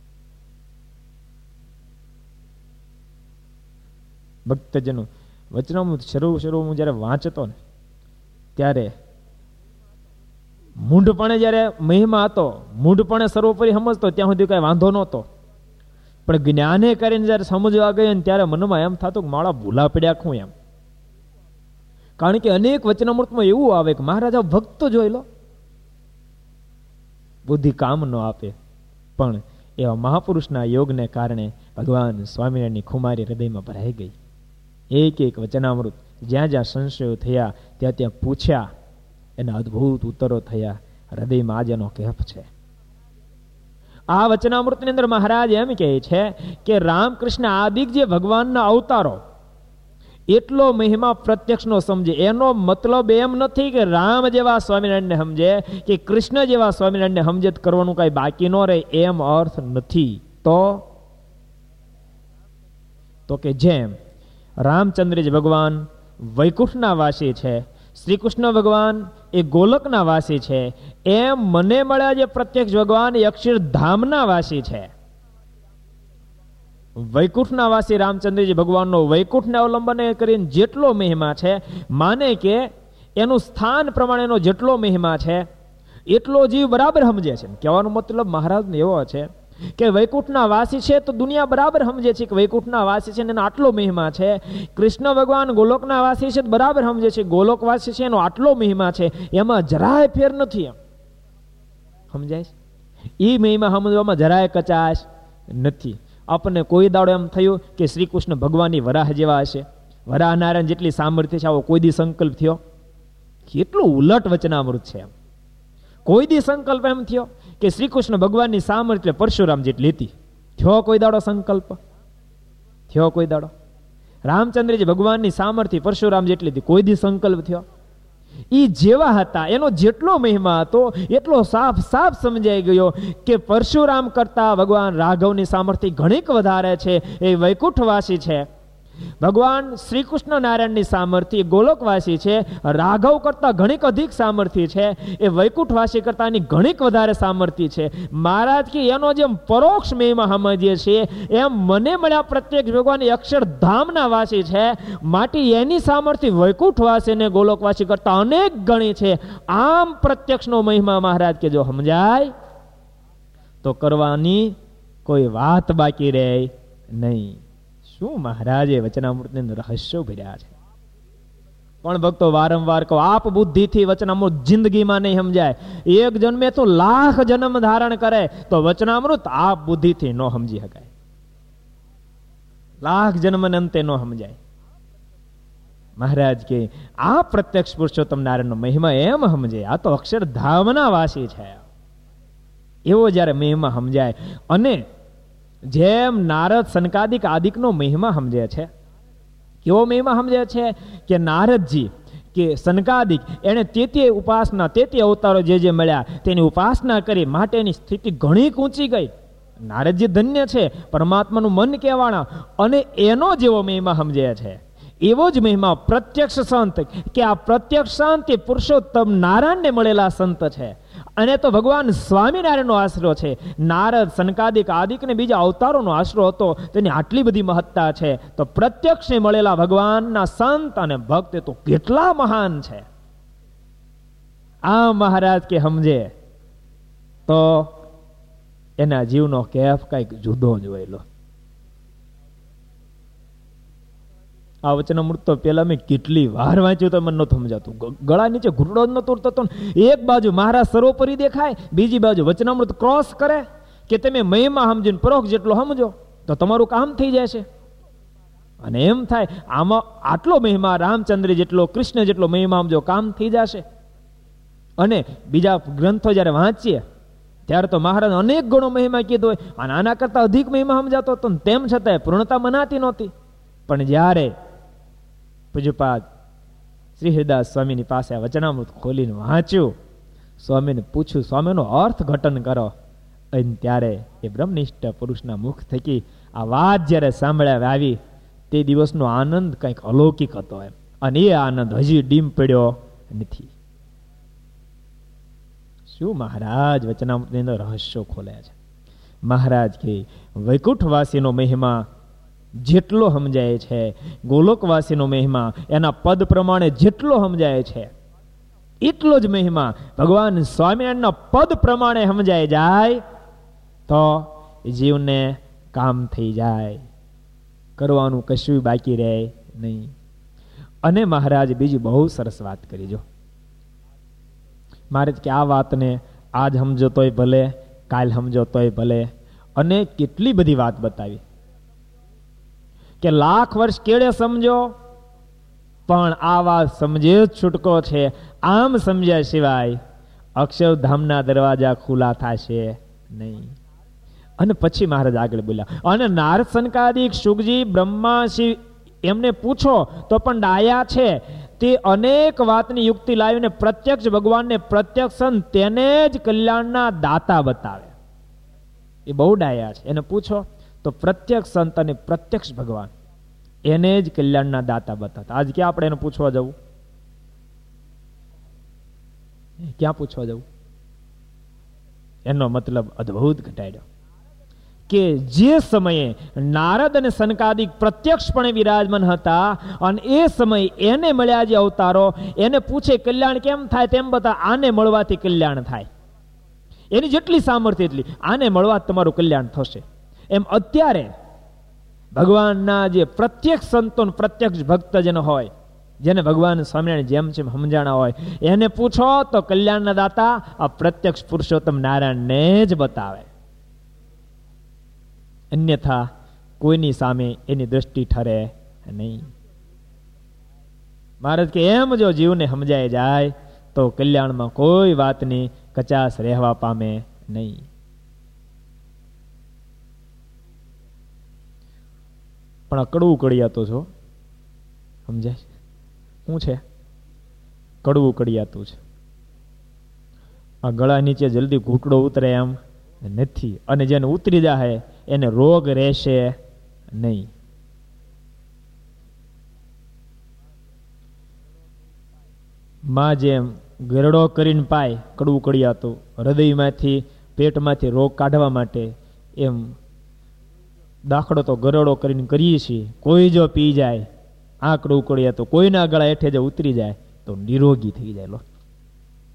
ભક્તજનો, વચનામૃત શરૂ હું જયારે વાંચતો ને ત્યારે મૂઢપણે જયારે મહિમા હતો, મૂઢપણે સર્વોપરી સમજતો ત્યાં સુધી કઈ વાંધો નહોતો, પણ જ્ઞાને કરીને જયારે સમજવા ગયો ને ત્યારે મનમાં એમ થતું કે મારા ભૂલા પડ્યા શું એમ. કારણ કે અનેક વચનામૃતમાં એવું આવે કે મહારાજા ભક્ત જોઈ લો, બુદ્ધિ કામ ન આપે, પણ એવા મહાપુરુષના યોગને કારણે ભગવાન સ્વામિનારાયણની ખુમારી હૃદયમાં ભરાઈ ગઈ. એક વચનામૃત જ્યાં જ્યાં સંશયો થયા ત્યાં પૂછ્યા, એના અદ્ભુત ઉત્તરો થયા. હૃદયમાં આજ એનો કેફ છે. આ વચનામૃતની અંદર મહારાજ એમ કહે છે કે રામકૃષ્ણ આદિક જે ભગવાનના અવતારો એટલો મહિમા પ્રત્યક્ષનો સમજે. એનો મતલબ એમ નથી કે રામ જેવા સ્વામિનારાયણને સમજે કે કૃષ્ણ જેવા સ્વામિનારાયણને સમજે કરવાનું કઈ બાકી ન રહે, એમ અર્થ નથી. તો કે જેમ રામચંદ્રજી ભગવાન વૈકુંઠના વાસી છે, શ્રી કૃષ્ણ ભગવાન એ ગોલકના વાસી છે, એમ મને મળ્યા જે પ્રત્યક્ષ ભગવાન એ અક્ષરધામના વાસી છે. વૈકુંઠના વાસી રામચંદ્રજી ભગવાનનો વૈકુંઠને અવલંબન કરીને જેટલો મહિમા છે, માને કે એનું સ્થાન પ્રમાણેનો જેટલો મહિમા છે એટલો જીવ બરાબર સમજે છે. કહેવાનો મતલબ મહારાજને એવો છે કે વૈકુંઠના વાસી છે તો દુનિયા બરાબર સમજે છે કે વૈકુંઠના વાસી છે એનો આટલો મહિમા છે. કૃષ્ણ ભગવાન ગોલોકના વાસી છે બરાબર સમજે છે ગોલોક વાસી છે એનો આટલો મહિમા છે. એમાં જરાય ફેર નથી. એમ સમજાય છે? એ મહિમા સમજવામાં જરાય કચાશ નથી. આપણને કોઈ દાડો એમ થયું કે શ્રી કૃષ્ણ ભગવાનની વરાહ જેવા હશે, વરાહ નારાયણ જેટલી સામર્થ્ય છે આવો કોઈ દી સંકલ્પ થયો? કેટલું ઉલટ વચનામૃત છે. એમ કોઈ દી સંકલ્પ એમ થયો કે શ્રી કૃષ્ણ ભગવાનની સામર્થ્ય પરશુરામ જેટલી હતી? થયો કોઈ દાડો સંકલ્પ? થયો કોઈ દાડો? રામચંદ્રજી ભગવાનની સામર્થ્ય પરશુરામ જેટલી હતી, કોઈ દી સંકલ્પ થયો? ઈ જેવા હતા એનો જેટલો મહિમા હતો એટલો સાફ સાફ સમજાઈ ગયો કે પરશુરામ કરતા ભગવાન રાઘવની સામર્થ્ય ઘણીક વધારે છે, એ વૈકુંઠવાસી છે. ભગવાન શ્રી કૃષ્ણ નારાયણની સામર્થ્ય ગોલોકવાસી છે, રાઘવ કરતા ઘણીક અધિક સામર્થ્ય છે, એ વૈકુંઠવાસી કરતાની ઘણીક વધારે સામર્થ્ય છે. મહારાજ કે એનો જેમ પરોક્ષ મહિમા સમજીએ છીએ એમ મને મળ્યા પ્રત્યેક ભગવાન અક્ષરધામના વાસી છે, માટે એની સામર્થ્ય વૈકુંઠવાસી અને ગોલોકવાસી કરતા અનેક ગણી છે. આમ પ્રત્યક્ષનો મહિમા મહારાજ કે જો સમજાય તો કરવાની કોઈ વાત બાકી રહે નહીં. શું મહારાજે વચનામૃતની રહસ્યો ભર્યા છે. પણ ભક્તો વારંવાર કહો, આપ બુદ્ધિથી વચનામૃત જિંદગીમાં નહીં સમજાય. એક જન્મે તો લાખ જન્મ ધારણ કરે તો વચનામૃત આપ બુદ્ધિથી ન સમજી શકાય. લાખ જન્મને અંતે ન સમજાય. મહારાજ કે આ પ્રત્યક્ષ પુરુષોત્તમ નારાયણનો મહિમા એમ સમજે, આ તો અક્ષરધામના વાસી છે, એવો જયારે મહિમા સમજાય. અને જેમ નારદ સનકાદિક આદિકનો મહિમા સમજે છે, કેવો મહિમા સમજે છે કે નારદજી કે સનકાદિક એને તે ઉપાસના, તે અવતારો જે મળ્યા તેની ઉપાસના કરી માટે એની સ્થિતિ ઘણી ઊંચી ગઈ. નારદજી ધન્ય છે, પરમાત્માનું મન કહેવાના, અને એનો જેવો મહિમા સમજે છે એવો જ મહિમા પ્રત્યક્ષ સંત, કે આ પ્રત્યક્ષ સંત એ પુરુષોત્તમ નારાયણને મળેલા સંત છે. અને તો ભગવાન સ્વામિનારાયણનો આશરો છે. નારદ સનકાદિક આદિક ને બીજા અવતારોનો આશરો હતો, તેની આટલી બધી મહત્તા છે. તો પ્રત્યક્ષને મળેલા ભગવાનના સંત અને ભક્ત તો કેટલા મહાન છે. આ મહારાજ કે સમજે તો એના જીવનો કેફ કઈક જુદો જ હોયલો. આ વચનામૃત તો પેલા મેં કેટલી વાર વાંચ્યું તો મને નતું સમજાતું. ગળા નીચે ઘૂંટડો જ નતો ઉતરતો. એક બાજુ મહારાજ સર્વોપરી દેખાય, બીજી બાજુ વચનામૃત ક્રોસ કરે કે તમે મહિમા સમજીને પરોક્ષ જેટલો સમજો તો તમારું કામ થઈ જાય છે. અને એમ થાય આમાં આટલો મહિમા રામચંદ્ર જેટલો, કૃષ્ણ જેટલો મહિમા સમજો, કામ થઈ જશે. અને બીજા ગ્રંથો જયારે વાંચીએ ત્યારે તો મહારાજ અનેક ગણો મહિમા કીધો હોય, અને આના કરતા અધિક મહિમા સમજાતો હતો, તેમ છતાંય પૂર્ણતા મનાતી નહોતી. પણ જ્યારે પૂજ્યપાદ શ્રી હરિદાસ સ્વામીની પાસે વચનામૃત ખોલીને વાંચ્યું, સ્વામીને પૂછ્યું, સ્વામીનો અર્થ ઘટન કરો. અને ત્યારે એ બ્રહ્મનિષ્ઠ પુરુષના મુખ થકી આ વાત જ્યારે સાંભળ્યા આવી, તે દિવસનો આનંદ કંઈક અલૌકિક હતો એમ. અને એ આનંદ હજી ડીમ પડ્યો નથી. શું મહારાજ વચનામૃતની અંદર રહસ્યો ખોલ્યા છે. મહારાજ કે વૈકુંઠવાસીનો મહિમા જેટલો સમજાય છે, ગોલોકવાસીનો મહિમા એના પદ પ્રમાણે જેટલો સમજાય છે, એટલો જ મહિમા ભગવાન સ્વામિનારાયણના પદ પ્રમાણે સમજાય જાય તો જીવને કામ થઈ જાય, કરવાનું કશું બાકી રહે નહીં. અને મહારાજ બીજી બહુ સરસ વાત કરી. જો મહારાજ કે આ વાતને આજ સમજો તોય ભલે, કાલ સમજો તોય ભલે, અને કેટલી બધી વાત બતાવી કે લાખ વર્ષ કેળે સમજો પણ આ વાત સમજે જ છૂટકો છે. આમ સમજ્યા સિવાય અક્ષરધામના દરવાજા ખુલ્લા થશે નહીં. અને પછી મહારાજ આગળ બોલ્યા, અને નારદ સનકાદિક શુકજી બ્રહ્મા શિવ એમને પૂછો તો પણ ડાયા છે, તે અનેક વાતની યુક્તિ લાવીને પ્રત્યક્ષ ભગવાનને પ્રત્યક્ષ તેને જ કલ્યાણના દાતા બતાવે. એ બહુ ડાયા છે. એને પૂછો તો પ્રત્યક્ષ સંત અને પ્રત્યક્ષ ભગવાન એને જ કલ્યાણના દાતા બતાવતા. આજ ક્યાં આપણે એને પૂછવા જવું? ક્યાં પૂછવા જવું? એનો મતલબ અદ્ભુત ઘટાડ્યો કે જે સમયે નારદ અને સનકાદિક પ્રત્યક્ષપણે વિરાજમાન હતા, અને એ સમયે એને મળ્યા જે અવતારો, એને પૂછે કલ્યાણ કેમ થાય, તેમ બતા આને મળવાથી કલ્યાણ થાય. એની જેટલી સામર્થ્ય એટલી આને મળવા તમારું કલ્યાણ થશે. એમ અત્યારે ભગવાનના જે પ્રત્યક્ષ સંતો, પ્રત્યક્ષ ભક્તજનો હોય, જેને ભગવાન સ્વામિનારાયણ જેમ જેમ સમજાણા હોય, એને પૂછો તો કલ્યાણના દાતા આ પ્રત્યક્ષ પુરુષોત્તમ નારાયણને જ બતાવે. અન્યથા કોઈની સામે એની દ્રષ્ટિ ઠરે નહીં. મહારાજ કે એમ જો જીવને સમજાય જાય તો કલ્યાણમાં કોઈ વાતની કચાશ રહેવા પામે નહીં. પણ કડવું કડિયાતો છો, સમજાય શું છે? કડવું કડિયાતું છે. આ ગળા નીચે જલ્દી ઘૂંટડો ઉતરે એમ નથી, અને જેને ઉતરી જાય એને રોગ રહેશે નહીં. માં જેમ ગરડો કરીને પાય, કડવું કડિયાતું હૃદયમાંથી પેટમાંથી રોગ કાઢવા માટે, એમ દાખલો તો ગરડો કરીને કરીએ છીએ. કોઈ જો પી જાય આ કડવું કડિયાતું, કોઈના ગળા હેઠે જો ઉતરી જાય તો નિરોગી થઈ જાય. લો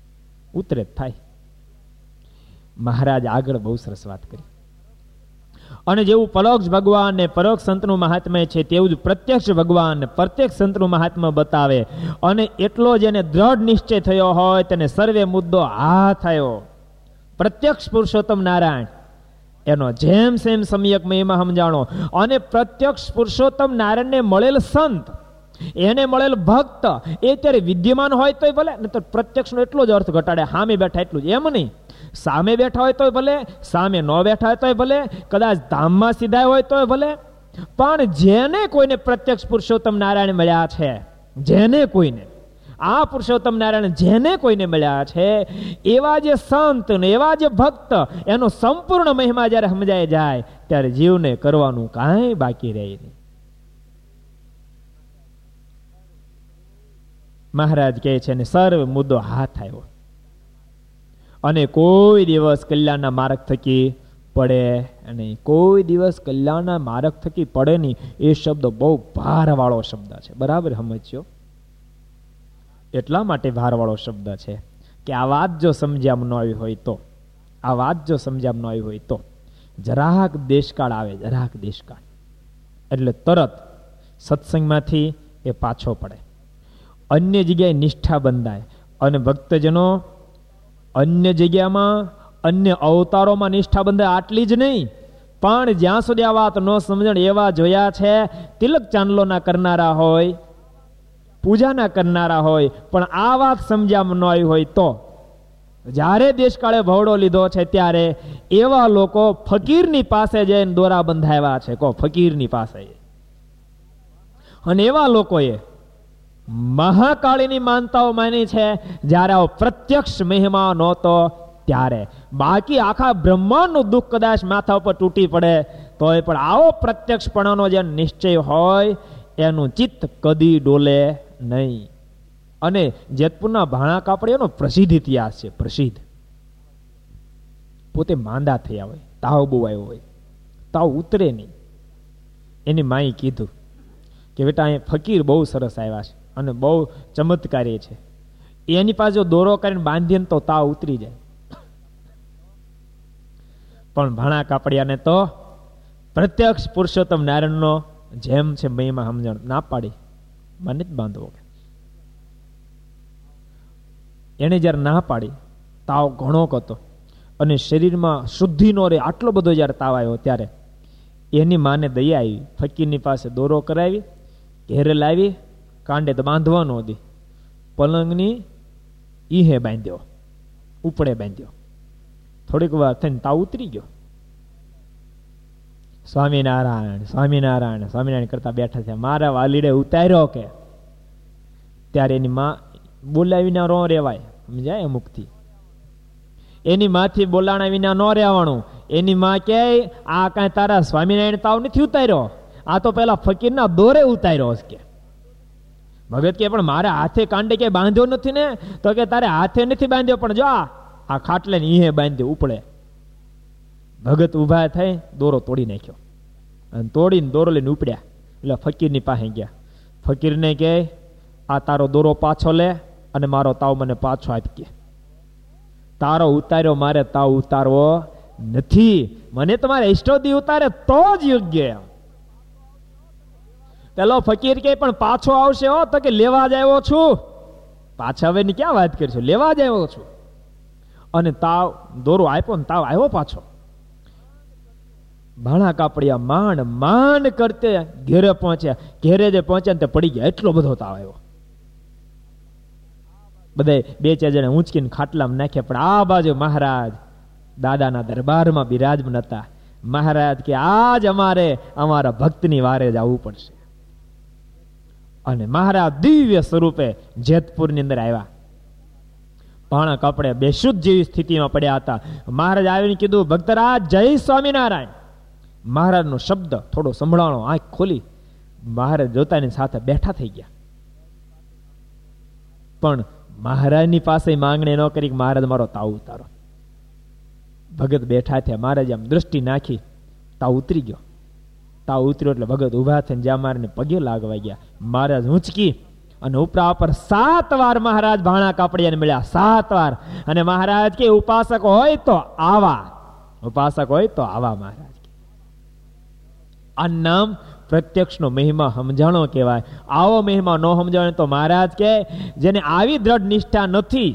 ઉતરે જ થાય. મહારાજ આગળ બહુ સરસ વાત કરી. અને જેવું પરોક્ષ ભગવાન ને પરોક્ષ સંતનું મહાત્મ્ય છે તેવું જ પ્રત્યક્ષ ભગવાન પ્રત્યક્ષ સંતનું મહાત્મ્ય બતાવે. અને એટલો જેને દ્રઢ નિશ્ચય થયો હોય તેને સર્વે મુદ્દો હા થયો. પ્રત્યક્ષ પુરુષોત્તમ નારાયણ એનો જેમ સેમ સમ્યક મહિમા સમજાણો. અને પ્રત્યક્ષ પુરુષોત્તમ નારાયણને મળેલ સંત, એને મળેલ ભક્ત એ ત્યારે વિદ્યમાન હોય તોય ભલે, ને તો પ્રત્યક્ષનો એટલો જ અર્થ ઘટાડે, સામે બેઠા એટલું જ. એમ નહીં, સામે બેઠા હોય તોય ભલે, સામે ન બેઠા હોય તોય ભલે, કદાચ ધામમાં સીધા હોય તોય ભલે, પણ જેને કોઈને પ્રત્યક્ષ પુરુષોત્તમ નારાયણ મળ્યા છે, જેને કોઈને આ પુરુષોત્તમ નારાયણ જેને કોઈને મળ્યા છે, એવા જે સંત ને એવા જે ભક્ત, એનો સંપૂર્ણ મહિમા જ્યારે સમજાય જાય ત્યારે જીવને કરવાનું કાંઈ બાકી રહે નહીં. મહારાજ કહે છે ને સર્વ મુદ્દો હાથ આવ્યો. અને કોઈ દિવસ કલ્યાણના માર્ગ થકી પડે નહીં, કોઈ દિવસ કલ્યાણના માર્ગ થકી પડે નહીં. એ શબ્દ બહુ ભારવાળો શબ્દ છે, બરાબર સમજ્યો? એટલા માટે ભારવાળો શબ્દ છે કે આ વાત જો સમજ્યામાં ન આવી હોય તો, આ વાત જો સમજ્યામાં ન આવી હોય તો જરાક દેશકાળ આવે, જરાક દેશકાળ એટલે તરત સત્સંગમાંથી એ પાછો પડે, અન્ય જગ્યાએ નિષ્ઠા બંધાય. અને ભક્તજનો અન્ય જગ્યામાં અન્ય અવતારોમાં નિષ્ઠા બંધાય. આટલી જ નહીં, પણ જ્યાં સુધી આ વાત ન સમજણ એવા જોયા છે, તિલક ચાંદલોના કરનારા હોય, પૂજાના કરનારા હોય, પણ આ વાત સમજ્યામાં ન આવી હોય તો જ્યારે દેશકાળે ભવડો લીધો છે ત્યારે એવા લોકો ફકીરની પાસે જઈને દોરા બંધાવ્યા છે. કહો, ફકીરની પાસે. અને એવા લોકોએ મહાકાળીની માનતાઓ માની છે જ્યારે આવો પ્રત્યક્ષ મહિમા નહોતો ત્યારે. બાકી આખા બ્રહ્માંડનું દુઃખ કદાચ માથા ઉપર તૂટી પડે તોય પણ આવો પ્રત્યક્ષપણાનો જે નિશ્ચય હોય એનું ચિત્ત કદી ડોલે નહીં. અને જેતપુરના ભાણા કાપડીનો પ્રસિદ્ધ ઇતિહાસ છે, પ્રસિદ્ધ. પોતે માંદા થયા હોય, તાવ બહુ આવ્યો હોય, તાવ ઉતરે નહીં. એની માએ કીધું કે બેટા અહીંયા ફકીર બહુ સરસ આવ્યા છે અને બહુ ચમત્કારી છે, એની પાસે જો દોરો કરીને બાંધીએ તો તાવ ઉતરી જાય. પણ ભાણા કાપડિયાને તો પ્રત્યક્ષ પુરુષોત્તમ નારાયણનો જેમ છે મહિમા સમજણ ના પાડી, મને જ બાંધવો. એને જયારે ના પાડી, તાવ ઘણો હતો અને શરીરમાં શુદ્ધિ નો રહે, આટલો બધો જયારે તાવ આવ્યો ત્યારે એની માને દયા આવી, ફકીરની પાસે દોરો કરાવી, ઘેરે લાવી, કાંડે તો બાંધવાનો હતી, પલંગની ઈહે બાંધ્યો, ઉપડે બાંધ્યો. થોડીક વાર થઈને તાવ ઉતરી ગયો. સ્વામિનારાયણ સ્વામિનારાયણ સ્વામિનારાયણ કરતા બેઠા છે. મારા વાલીડે ઉતાર્યો કે ત્યારે એની માં બોલાવીને રો રેવાય, સમજાય? અમુકથી એની માથી બોલાણા વિના ન રહેવાનું. એની માં કે આ કાંઈ તારા સ્વામિનારાયણ તાવ નથી ઉતાર્યો, આ તો પેલા ફકીરના દોરે ઉતાર્યો કે. ભગત કે પણ મારા હાથે કાંડે કે બાંધ્યો નથી ને, તો કે તારે હાથે નથી બાંધ્યો, પણ જો આ ખાટલે ને ઈહે બાંધ્યો, ઉપડે. ભગત ઉભા થઈ દોરો તોડી નાખ્યો અને તોડીને દોરો લઈને ઉપડ્યા. એટલે ફકીરની પાસે ગયા. ફકીરને કે આ તારો દોરો પાછો લે અને મારો તાવ મને પાછો આપી કે. તારો ઉતાર્યો મારે તાવ ઉતારવો નથી, મને તમારે ઇષ્ટોદી ઉતારે તો જ યોગ્ય. પેલો ફકીર કે પણ પાછો આવશે હો, તો કે લેવા જ આવ્યો છું. પાછા હવે ની ક્યાં વાત કરીશું, લેવા જ આવ્યો છું. અને તાવ દોરો આપ્યો ને તાવ આવ્યો પાછો. ભાણા કાપડિયા માંડ માંડ કરતે ઘેરે પહોંચ્યા. ઘેરે જે પહોંચ્યા ને તે પડી ગયા, એટલો બધો તાવ આવ્યો. બધા બે ચાર જણા ઊંચકીને ખાટલામાં નાખ્યા. પણ આ બાજુ મહારાજ દાદાના દરબારમાં બિરાજમાન હતા. મહારાજ કે આજ અમારે અમારા ભક્તની વારે જ આવવું પડશે. અને મહારાજ દિવ્ય સ્વરૂપે જેતપુરની અંદર આવ્યા. ભાણા કાપડે બેશુદ્ધ જેવી સ્થિતિમાં પડ્યા હતા. મહારાજ આવીને કીધું, ભક્તરાજ જય સ્વામિનારાયણ. મહારાજનો શબ્દ થોડો સંભળાણો, આંખ ખોલી મહારાજ જોતાની સાથે બેઠા થઈ ગયા. પણ મહારાજની પાસે માંગણી ન કરી કે મહારાજ મારો તાવ ઉતારો. ભગત બેઠા થયા. મહારાજ આમ દ્રષ્ટિ નાખી, તાવ ઉતરી ગયો. તાવ ઉતર્યો એટલે ભગત ઉભા થઈને જ્યાં મારને પગે લાગવા ગયા. મહારાજ ઊંચકી અને ઉપરા પર 7 વાર મહારાજ ભાણા કાપડિયાને મળ્યા, 7 વાર. અને મહારાજ કે ઉપાસક હોય તો આવા, ઉપાસક હોય તો આવા. મહારાજ આ નામ પ્રત્યક્ષનો મહિમા સમજાણો કહેવાય. આવો મહિમા ન સમજાણે તો મહારાજ કે જેને આવી દ્રઢ નિષ્ઠા નથી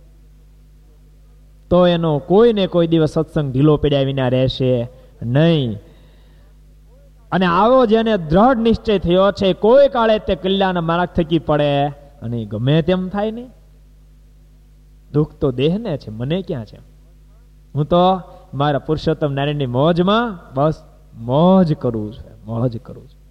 તો એનો કોઈને કોઈ દિવસ સત્સંગ ઢીલો પડ્યા વિના રહેશે નહીં. અને આવો જેને દ્રઢ નિશ્ચય થયો છે કોઈ કાળે તે કલ્યાણ માર્ગ થકી પડે અને ગમે તેમ થાય નહીં. દુઃખ તો દેહને છે, મને ક્યાં છે? હું તો મારા પુરુષોત્તમ નારાયણની મોજમાં બસ મોજ કરું છું, મોજ કરું છું.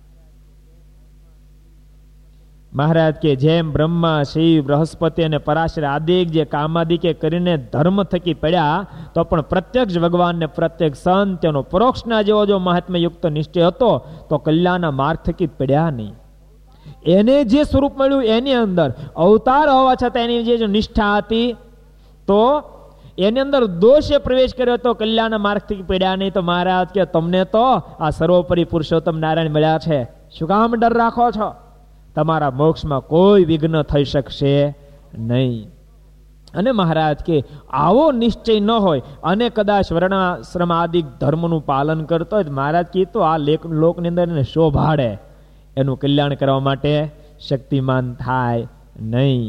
મહારાજ કે જેમ બ્રહ્મા, શિવ, બૃહસ્પતિ અને પરાશર આદિક જે કામાદિકે કરીને ધર્મ થકી પડ્યા તો પણ પ્રત્યક્ષ ભગવાન ને પ્રત્યક્ષ સંત તેનો પરોક્ષના જેવો જો મહાત્મ્ય યુક્ત નિશ્ચય હતો તો કલ્યાણના માર્ગ થકી પડ્યા નહીં. એને જે સ્વરૂપ મળ્યું એની અંદર અવતાર હોવા છતાં એની જે નિષ્ઠા હતી તો એની અંદર દોષે પ્રવેશ કર્યો તો કલ્યાણના માર્ગ થકી પડ્યા નહીં. તો મહારાજ કે તમને તો આ સર્વોપરી પુરુષોત્તમ નારાયણ મળ્યા છે, શું કામ ડર રાખો છો? તમારા મોક્ષમાં કોઈ વિઘ્ન થઈ શકશે નહીં. અને મહારાજ કે આવો નિશ્ચય ન હોય અને કદાચ વર્ણાશ્રમ આદિ ધર્મનું પાલન કરતો હોય મહારાજ કે તો આ લોકની અંદર એને શોભાડે, એનું કલ્યાણ કરવા માટે શક્તિમાન થાય નહીં.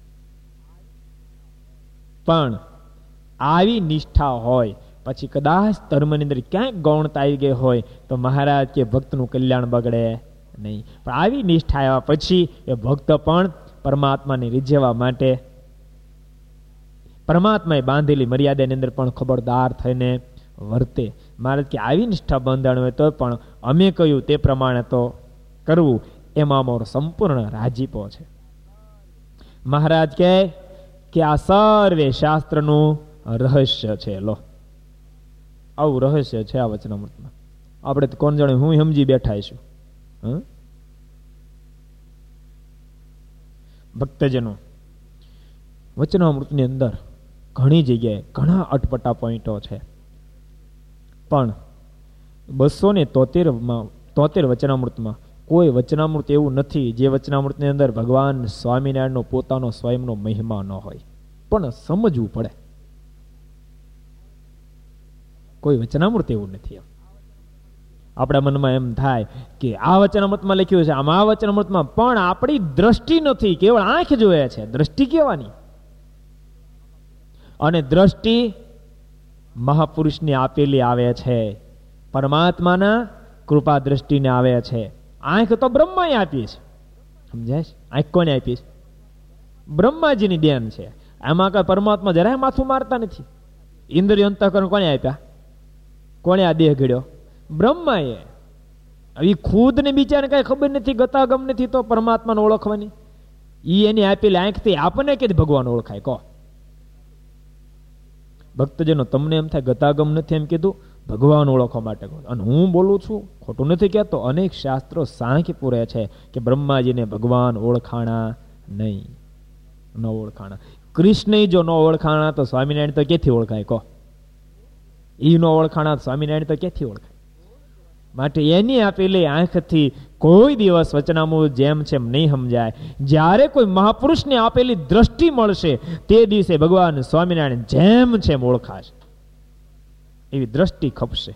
પણ આવી નિષ્ઠા હોય પછી કદાચ ધર્મની અંદર ક્યાંક ગૌણતા આવી ગઈ હોય તો મહારાજ કે ભક્તનું કલ્યાણ બગડે નહીં. પણ આવી નિષ્ઠા આવ્યા પછી એ ભક્ત પણ પરમાત્માને રીઝવવા માટે પરમાત્માએ બાંધેલી મર્યાદાની અંદર પણ ખબરદાર થઈને વર્તે. મહારાજ કે આવી નિષ્ઠા બંધાણ હોય તો પણ અમે કહ્યું તે પ્રમાણે તો કરવું, એમાં અમારો સંપૂર્ણ રાજીપો છે. મહારાજ કહે કે આ સર્વે શાસ્ત્રનું રહસ્ય છે. લો આવું રહસ્ય છે આ વચનામૃતમાં. આપણે તો કોણ જાણે હું સમજી બેઠા છું. ભક્તજનો વચનામૃતની અંદર ઘણી જગ્યાએ ઘણા અટપટા પોઈન્ટો છે, પણ 273 વચનામૃતમાં કોઈ વચનામૃત એવું નથી જે વચનામૃતની અંદર ભગવાન સ્વામિનારાયણનો પોતાનો સ્વયંનો મહિમા ન હોય. પણ સમજવું પડે, કોઈ વચનામૃત એવું નથી. આપણા મનમાં એમ થાય કે આ વચનામૃતમાં લખ્યું છે, આમ આ વચનામૃતમાં, પણ આપણી દ્રષ્ટિ નથી, કેવળ આંખ જોયે છે. દ્રષ્ટિ કેવાની? અને દ્રષ્ટિ મહાપુરુષની આપેલી આવે છે, પરમાત્માના કૃપા દ્રષ્ટિને આવે છે. આંખ તો બ્રહ્માએ આપી છે, સમજાય છે? આંખ કોને આપી છે? બ્રહ્માજીની દેન છે. આમાં કઈ પરમાત્મા જરાય માથું મારતા નથી. ઇન્દ્રિય અંતઃકરણ કોને આપ્યા? કોને આ દેહ ઘડ્યો? બ્રહ્માએ. એ ખુદ ને બિચારાને કઈ ખબર નથી, ગતાગમ નથી તો પરમાત્માને ઓળખવાની. ઈ એની આપેલી આંખથી આપણને કે ભગવાન ઓળખાય? કહો ભક્તજનો, તમને એમ થાય ગતાગમ નથી એમ કીધું, ભગવાન ઓળખવા માટે. અને હું બોલું છું, ખોટું નથી કહેતો. અનેક શાસ્ત્રો સાંખી પૂરે છે કે બ્રહ્માજીને ભગવાન ઓળખાણા નહીં, ન ઓળખાણા. કૃષ્ણ જો ન ઓળખાણા તો સ્વામિનારાયણ તો ક્યાંથી ઓળખાય? કહો ઈ ન ઓળખાણા સ્વામિનારાયણ તો ક્યાંથી ઓળખાય? માટે એની આપેલી આંખથી કોઈ દિવસ વચનામૃત જેમ છે એમ નહીં સમજાય. જ્યારે કોઈ મહાપુરુષને આપેલી દ્રષ્ટિ મળશે તે દિવસે ભગવાન સ્વામિનારાયણ જેમ છે એમ ઓળખાશે, એવી દ્રષ્ટિ ખપશે.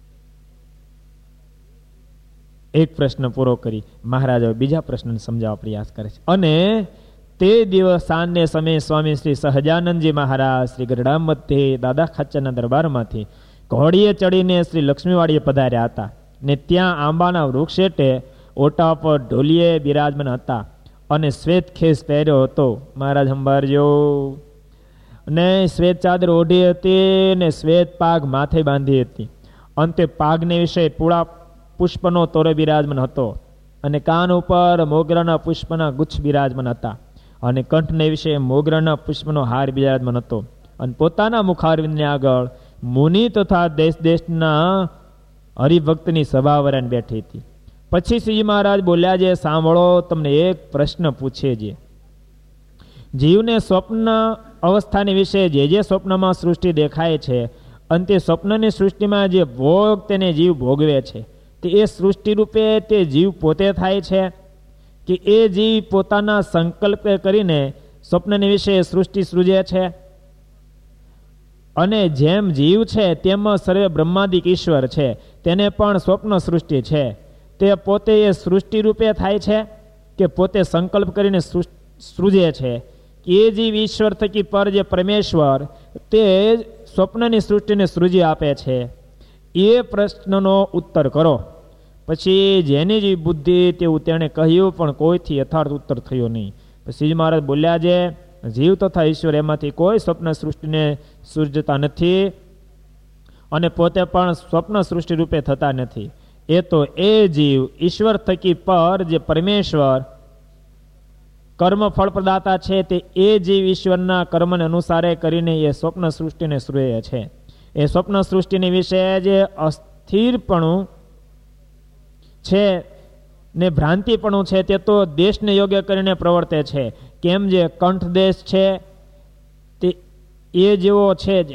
એક પ્રશ્ન પૂરો કરી મહારાજ બીજા પ્રશ્નને સમજાવવા પ્રયાસ કરે છે. અને તે દિવસ સાંજને સમયે સ્વામી શ્રી સહજાનંદજી મહારાજ શ્રી ગરડામધ્યે દાદા ખાચરના દરબારમાંથી ઘોડીએ ચડીને શ્રી લક્ષ્મીવાડીએ પધાર્યા હતા. ને ત્યાં આંબાના વૃક્ષ હેઠે ઓટા પર ઢોલીએ બિરાજમાન હતા અને શ્વેત ખેસ પહેર્યો હતો. મહારાજ સંભાળજો. ને શ્વેત ચાદર ઓઢી હતી ને શ્વેત પાગ માથે બાંધી હતી. અંતે પાગને વિશે પૂળા પુષ્પનો તોરો બિરાજમાન હતો અને કાન ઉપર મોગરાના પુષ્પના ગુચ્છ બિરાજમાન હતા અને કંઠને વિશે મોગરાના પુષ્પનો હાર બિરાજમાન હતો. અને પોતાના મુખારવિંદને આગળ મુનિ તથા દેશ દેશના હરિભક્તની સભા વરાને બેઠી હતી. પછી શ્રીજી મહારાજ બોલ્યા, જે સાંભળો, તમને એક પ્રશ્ન પૂછે છે. જીવને સ્વપ્ન અવસ્થાની વિશે જે સ્વપ્નમાં સૃષ્ટિ દેખાય છે અને તે સ્વપ્નની સૃષ્ટિમાં જે ભોગ તેને જીવ ભોગવે છે તે એ સૃષ્ટિ રૂપે તે જીવ પોતે થાય છે કે એ જીવ પોતાના સંકલ્પ કરીને સ્વપ્નની વિશે સૃષ્ટિ સૃજે છે? અને જેમ જીવ છે તેમ સર્વે બ્રહ્માદિક ઈશ્વર છે, તેને પણ સ્વપ્ન સૃષ્ટિ છે. તે પોતે એ સૃષ્ટિ રૂપે થાય છે કે પોતે સંકલ્પ કરીને સૃજે છે? એ જીવ ઈશ્વર થકી પર જે પરમેશ્વર તે સ્વપ્નની સૃષ્ટિને સૃજી આપે છે, એ પ્રશ્નનો ઉત્તર કરો. પછી જેની જે બુદ્ધિ તેવું તેણે કહ્યું, પણ કોઈથી યથાર્થ ઉત્તર થયો નહીં. પછી મહારાજ બોલ્યા, જે જીવ તથા ઈશ્વર એમાંથી કોઈ સ્વપ્ન સૃષ્ટિને સૃજતા નથી અને પોતે પણ સ્વપ્ન સૃષ્ટિ રૂપે થતા નથી. એ તો એ જીવ ઈશ્વર થકી પર જે પરમેશ્વર કર્મ ફળ પ્રદાતા છે, તે એ જીવ ઈશ્વરના કર્મને અનુસારે કરીને એ સ્વપ્ન સૃષ્ટિને સૃજે છે. એ સ્વપ્ન સૃષ્ટિની વિશે જે અસ્થિરપણું છે ને ભ્રાંતિપણું છે, તે તો દેશને યોગ્ય કરીને પ્રવર્તે છે. કેમ જે કંઠ દેશ છે તે એ જેવો છે, જે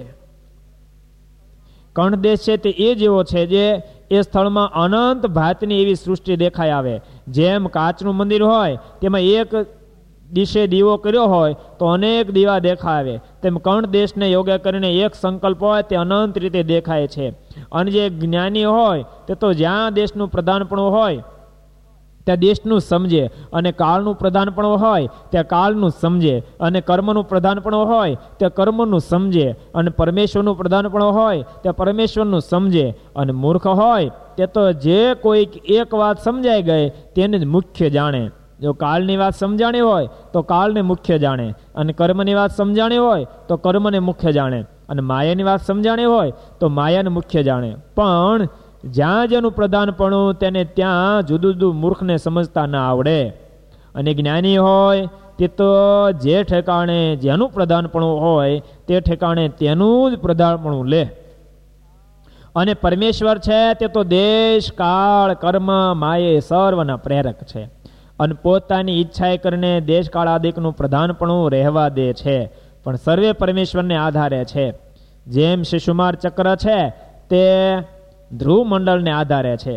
કંઠ દેશ છે તે એ જેવો છે, જે એ સ્થળમાં અનંત ભાતની એવી સૃષ્ટિ દેખાઈ આવે. જેમ કાચનું મંદિર હોય તેમાં એક દિશે દીવો કર્યો હોય તો અનેક દીવા દેખાવે, તેમ કંઠ દેશને યોગ્ય કરીને એક સંકલ્પ હોય તે અનંત રીતે દેખાય છે. અને જે જ્ઞાની હોય તે તો જ્યાં દેશનું પ્રધાનપણું હોય ત્યાં દેશનું સમજે, અને કાળનું પ્રધાનપણું હોય ત્યાં કાળનું સમજે, અને કર્મનું પ્રધાનપણું હોય ત્યાં કર્મનું સમજે, અને પરમેશ્વરનું પ્રધાનપણું હોય ત્યાં પરમેશ્વરનું સમજે. અને મૂર્ખ હોય તે તો જે કોઈક એક વાત સમજાઈ ગઈ તેને જ મુખ્ય જાણે. જો કાળની વાત સમજાણી હોય તો કાળને મુખ્ય જાણે, અને કર્મની વાત સમજાણી હોય તો કર્મને મુખ્ય જાણે, અને માયાની વાત સમજાણી હોય તો માયાને મુખ્ય જાણે. પણ જ્યાં જેનું પ્રધાનપણું તેને ત્યાં જુદું જુદું મૂર્ખને સમજતા ના આવડે. અને જ્ઞાની હોય તે તો જે ઠેકાણે જેનું પ્રધાનપણું હોય તે ઠેકાણે તેનું જ પ્રધાનપણું લે. અને પરમેશ્વર છે તે તો દેશ કાળ કર્મ માયે સર્વના પ્રેરક છે, અને પોતાની ઈચ્છાએ કરીને દેશ કાળ આદિકનું પ્રધાનપણું રહેવા દે છે, પણ સર્વે પરમેશ્વરને આધારે છે. જેમ શિશુમાર ચક્ર છે તે ધ્રુવ મંડળને આધારે છે,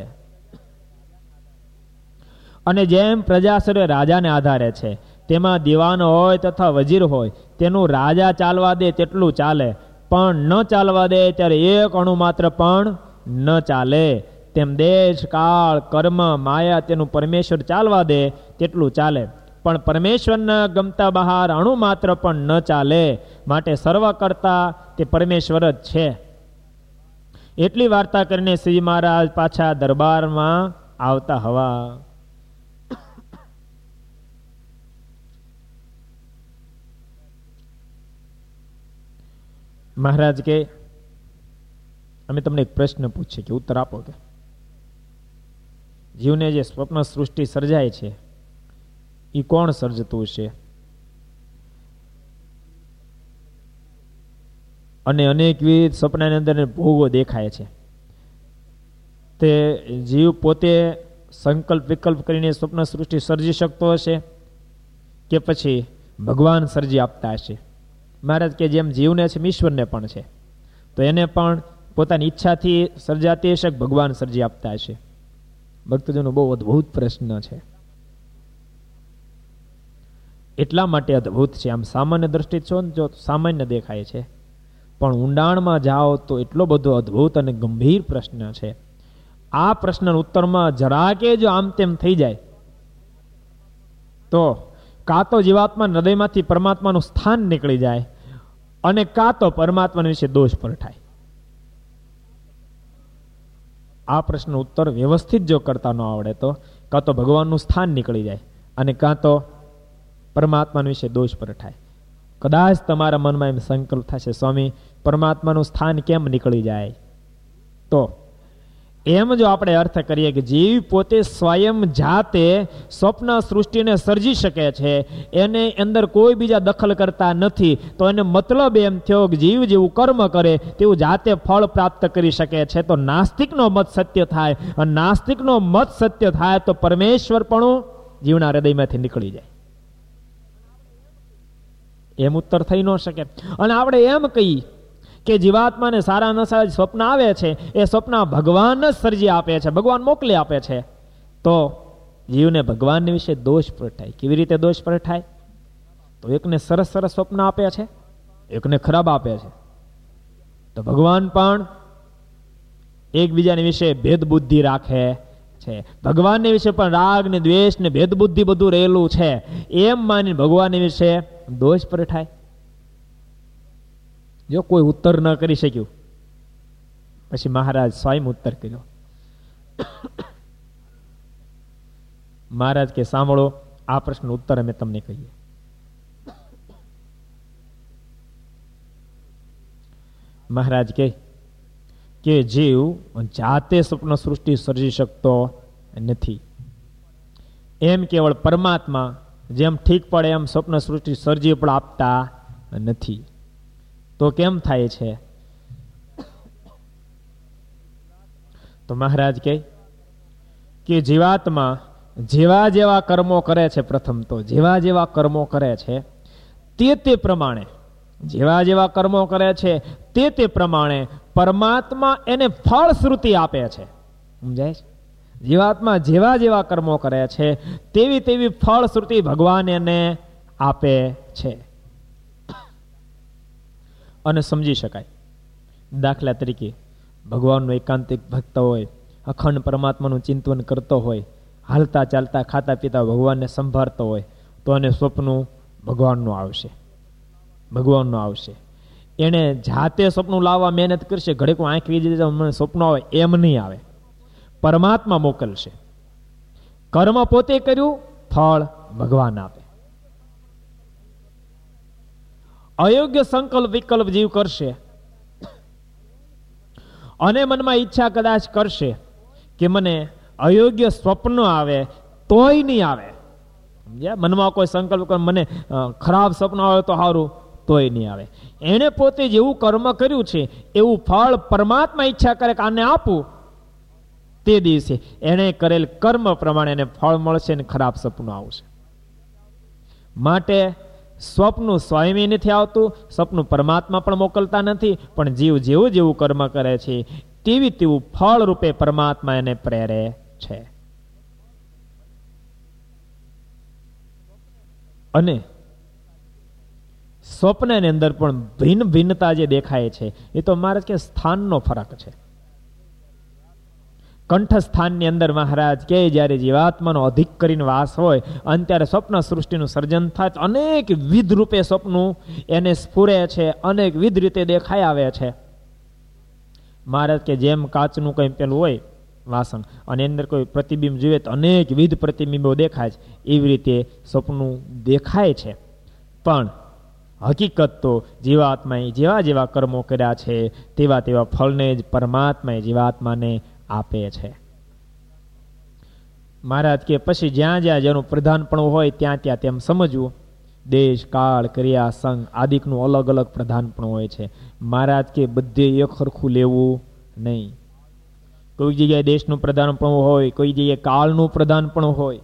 અને જેમ પ્રજાસર્વે રાજાને આધારે છે. તેમાં દીવાન હોય તથા વજીર હોય તેનું રાજા ચાલવા દે તેટલું ચાલે, પણ ન ચાલવા દે ત્યારે એક અણુ માત્ર પણ ન ચાલે. તેમ દેશ કાળ કર્મ માયા તેનું પરમેશ્વર ચાલવા દે તેટલું ચાલે, પણ પરમેશ્વરના ગમતા બહાર અણુ માત્ર પણ ન ચાલે. માટે સર્વ કરતા તે પરમેશ્વર જ છે. એટલી વાર્તા કરીને શ્રી મહારાજ પાછા દરબારમાં આવતા હવા. મહારાજ કે અમે તમને એક પ્રશ્ન પૂછીએ કે ઉત્તર આપો. કે જીવને જે સ્વપ્ન સૃષ્ટિ સર્જાય છે એ કોણ સર્જતું છે? અને અનેકવિધ સપનાની અંદર ભોગો દેખાય છે. તે જીવ પોતે સંકલ્પ વિકલ્પ કરીને સ્વપ્ન સૃષ્ટિ સર્જી શકતો હશે કે પછી ભગવાન સર્જી આપતા હશે? મહારાજ કે જેમ જીવને છે ઈશ્વરને પણ છે, તો એને પણ પોતાની ઈચ્છાથી સર્જાતી હશે, ભગવાન સર્જી આપતા હશે? ભક્તજનો બહુ અદભુત પ્રશ્ન છે. એટલા માટે અદભુત છે. આમ સામાન્ય દ્રષ્ટિ છો ને જો સામાન્ય દેખાય છે, પણ ઊંડાણમાં જાઓ તો એટલો બધો અદભુત અને ગંભીર પ્રશ્ન છે. આ પ્રશ્નના ઉત્તરમાં જરા કે જો આમ તેમ થઈ જાય તો કાં તો જીવાત્મા હૃદયમાંથી પરમાત્માનું સ્થાન નીકળી જાય, અને કાં તો પરમાત્મા વિશે દોષ પરઠાય. આ પ્રશ્નનો ઉત્તર વ્યવસ્થિત જો કરતા ન આવડે તો કાં તો ભગવાનનું સ્થાન નીકળી જાય, અને કાં તો પરમાત્મા વિશે દોષ પરઠાય. કદાચ તમારા મનમાં એમ સંકલ્પ થશે, સ્વામી પરમાત્માનું સ્થાન કેમ નીકળી જાય? તો એમ જો આપણે અર્થ કરીએ કે જીવ પોતે સ્વયં જાતે સ્વપ્ન સૃષ્ટિને સર્જી શકે છે, એને અંદર કોઈ બીજા દખલ કરતા નથી, તો એને મતલબ એમ થયો કે જીવ જેવું કર્મ કરે તેવું જાતે ફળ પ્રાપ્ત કરી શકે છે. તો નાસ્તિકનો મત સત્ય થાય, અને નાસ્તિકનો મત સત્ય થાય તો પરમેશ્વર પણ જીવના હૃદયમાંથી નીકળી જાય. એમ ઉત્તર થઈ ન શકે. અને આપણે એમ કહી કે જીવાત્માને સારા ન સારા સ્વપ્ન આવે છે, એ સ્વપ્ન ભગવાન જ સર્જી આપે છે, ભગવાન મોકલી આપે છે, તો જીવને ભગવાન વિશે દોષ પ્રઠાય. કેવી રીતે દોષ પ્રઠાય? તો એકને સરસ સરસ સ્વપ્ન આપે છે, એકને ખરાબ આપે છે. તો ભગવાન પણ એકબીજાની વિશે ભેદ બુદ્ધિ રાખે છે. ભગવાનની વિશે પણ રાગ ને દ્વેષ ને ભેદ બુદ્ધિ બધું રહેલું છે એમ માની ભગવાનની વિશે દોષ પ્રઠાય. જો કોઈ ઉત્તર ન કરી શક્યું પછી મહારાજ સ્વયં ઉત્તર કર્યો. મહારાજ કે સાંભળો, આ પ્રશ્ન ઉત્તર અમે તમને કહીએ. મહારાજ કે જીવ જાતે સ્વપ્ન સૃષ્ટિ સર્જી શકતો નથી. એમ કેવળ પરમાત્મા જેમ ઠીક પડે એમ સ્વપ્ન સૃષ્ટિ સર્જી પણ આપતા નથી. તો કેમ થાય છે? તો મહારાજ કે જીવાત્મા જેવા જેવા કર્મો કરે છે, પ્રથમ તો જેવા જેવા કર્મો કરે છે તે પ્રમાણે, જેવા જેવા કર્મો કરે છે તે પ્રમાણે પરમાત્મા એને ફળશ્રુતિ આપે છે. સમજાય છે? જીવાત્મા જેવા જેવા કર્મો કરે છે તેવી તેવી ફળશ્રુતિ ભગવાન એને આપે છે. અને સમજી શકાય. દાખલા તરીકે ભગવાનનો એકાંતિક ભક્ત હોય, અખંડ પરમાત્માનું ચિંતન કરતો હોય, હાલતા ચાલતા ખાતા પીતા ભગવાનને સંભાળતો હોય, તો એને સ્વપ્નું ભગવાનનું આવશે, ભગવાનનું આવશે. એને જાતે સ્વપ્નું લાવવા મહેનત કરશે, ઘડીક આંખ વીજી જાય મને સ્વપ્ન આવે, એમ નહીં આવે. પરમાત્મા મોકલશે. કર્મ પોતે કર્યું, ફળ ભગવાન આપે. અયોગ્ય સંકલ્પ વિકલ્પ જીવ કરશે અને મનમાં ઈચ્છા કદાચ કરશે કે મને અયોગ્ય સ્વપ્ન આવે તોય નહીં આવે. મનમાં કોઈ સંકલ્પ કરે મને ખરાબ સ્વપ્ન આવે તો સારું, તોય નહીં આવે. એને પોતે જેવું કર્મ કર્યું છે એવું ફળ પરમાત્મા ઈચ્છા કરે કે આને આપું, તે દિવસે એને કરેલ કર્મ પ્રમાણે એને ફળ મળશે અને ખરાબ સપનું આવશે. માટે સ્વપ્નું સ્વયં નથી આવતું, સ્વપ્નું પરમાત્મા પણ મોકલતા નથી, પણ જીવ જેવું જેવું કર્મ કરે છે તેવી તેવું ફળ રૂપે પરમાત્મા એને પ્રેરે છે. અને સ્વપ્નની અંદર પણ ભિન્ન ભિન્નતા જે દેખાય છે એ તો મહારાજ કે સ્થાનનો ફરક છે. કંઠસ્થાનની અંદર મહારાજ કે જ્યારે જીવાત્માનો અધિક કરીને વાસ હોય અને ત્યારે સ્વપ્ન સૃષ્ટિનું સર્જન થાય, અનેક વિધ રૂપે સ્વપ્નું એને સ્ફુરે છે, અનેક વિધ રીતે દેખાઈ આવે છે. મહારાજ કે જેમ કાચનું કંઈ પેલું હોય વાસણ અને અંદર કોઈ પ્રતિબિંબ જોઈએ તો અનેક વિધ પ્રતિબિંબો દેખાય છે, એવી રીતે સ્વપ્નું દેખાય છે. પણ હકીકત તો જીવાત્માએ જેવા જેવા કર્મો કર્યા છે તેવા તેવા ફળને જ પરમાત્માએ જીવાત્માને આપે છે. મહારાજ કે પછી જ્યાં જ્યાં જેનું પ્રધાનપણું હોય ત્યાં ત્યાં તેમ સમજવું. દેશ કાળ ક્રિયા સંગ આદિકનું અલગ અલગ પ્રધાનપણું હોય છે. મહારાજ કે બધે એક સરખું લેવું નહીં. કોઈ જગ્યાએ દેશનું પ્રધાનપણું હોય, કોઈ જગ્યાએ કાળનું પ્રધાનપણું હોય,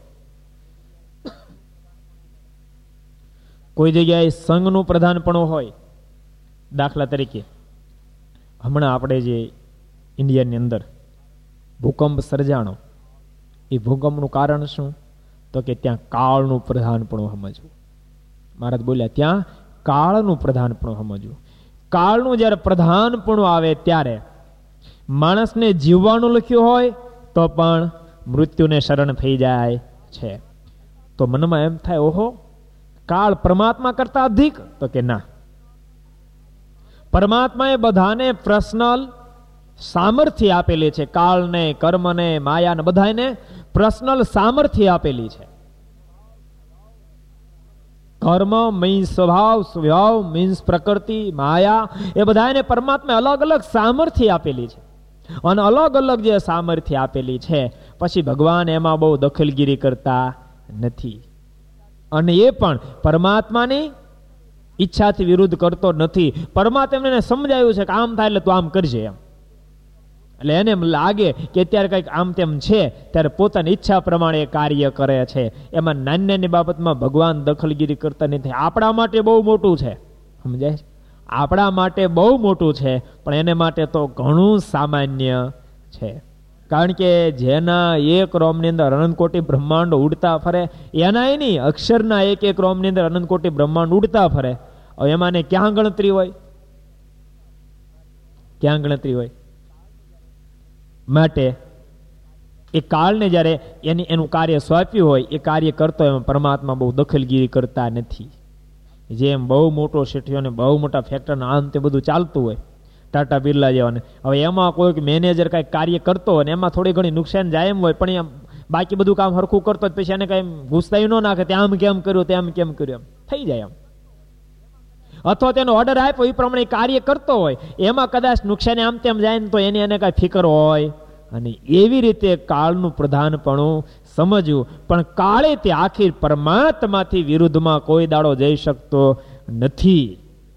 કોઈ જગ્યાએ સંઘનું પ્રધાનપણું હોય. દાખલા તરીકે હમણાં આપણે જે ઇન્ડિયાની અંદર ભૂકંપ સર્જાણો, એ ભૂકંપનું કારણ શું? તો કે ત્યાં કાળનું પ્રધાનપણું સમજવું. મહારાજ બોલ્યા ત્યાં કાળનું પ્રધાનપણું સમજવું. કાળનું જ્યારે પ્રધાનપણું આવે ત્યારે માણસને જીવવાનું લખ્યું હોય તો પણ મૃત્યુને શરણ થઈ જાય છે. તો મનમાં એમ થાય ઓહો, કાળ પરમાત્મા કરતા અધિક? તો કે ના, પરમાત્માએ બધાને પર્સનલ સામર્થ્ય આપેલી છે. કાળને, કર્મને, માયાને બધાને પર્સનલ સામર્થ્ય આપેલી છે. કર્મ મીન્સ સ્વભાવ, સ્વભાવ મીન્સ પ્રકૃતિ, માયા, એ બધાને પરમાત્માએ અલગ અલગ સામર્થ્ય આપેલી છે. અને અલગ અલગ જે સામર્થ્ય આપેલી છે પછી ભગવાન એમાં બહુ દખલગીરી કરતા નથી. અને એ પણ પરમાત્માની ઈચ્છાથી વિરુદ્ધ કરતો નથી. પરમાત્માને સમજાયું છે કે આમ થાય એટલે તું આમ કરજે એમ. એટલે એને એમ લાગે કે અત્યારે કંઈક આમ તેમ છે ત્યારે પોતાની ઈચ્છા પ્રમાણે કાર્ય કરે છે. એમાં નાની નાની બાબતમાં ભગવાન દખલગીરી કરતા નથી. આપણા માટે બહુ મોટું છે, સમજાય? આપણા માટે બહુ મોટું છે, પણ એને માટે તો ઘણું સામાન્ય છે. કારણ કે જેના એક રોમની અંદર અનંત કોટી બ્રહ્માંડ ઉડતા ફરે, એના નહીં અક્ષરના એક એક રોમની અંદર અનંત કોટી બ્રહ્માંડ ઉડતા ફરે, એમાં ક્યાં ગણતરી હોય? ક્યાં ગણતરી હોય? માટે એ કાળને જ્યારે એનું કાર્ય સોંપ્યું હોય એ કાર્ય કરતો એમાં પરમાત્મા બહુ દખલગીરી કરતા નથી. જેમ બહુ મોટો શેઠિયોને બહુ મોટા ફેક્ટરના આમ તે બધું ચાલતું હોય ટાટા બિરલા જેવાને, હવે એમાં કોઈક મેનેજર કાંઈક કાર્ય કરતો હોય ને એમાં થોડી ઘણી નુકસાન જાય એમ હોય, પણ એમ બાકી બધું કામ હરખું કરતો હોય પછી એને કાંઈ ગુસ્સાઈ ન નાખે આમ કેમ કર્યું તેમ કેમ કર્યું, એમ થઈ જાય એમ. અથવા તેનો ઓર્ડર આપ્યો એ પ્રમાણે કાર્ય કરતો હોય એમાં કદાચ નુકસાન આમ તેમ જાય ને તો એને કાંઈ ફિકર હોય. અને એવી રીતે કાળનું પ્રધાનપણું સમજવું, પણ કાળે તે આખી પરમાત્માથી વિરુદ્ધમાં કોઈ દાડો જઈ શકતો નથી.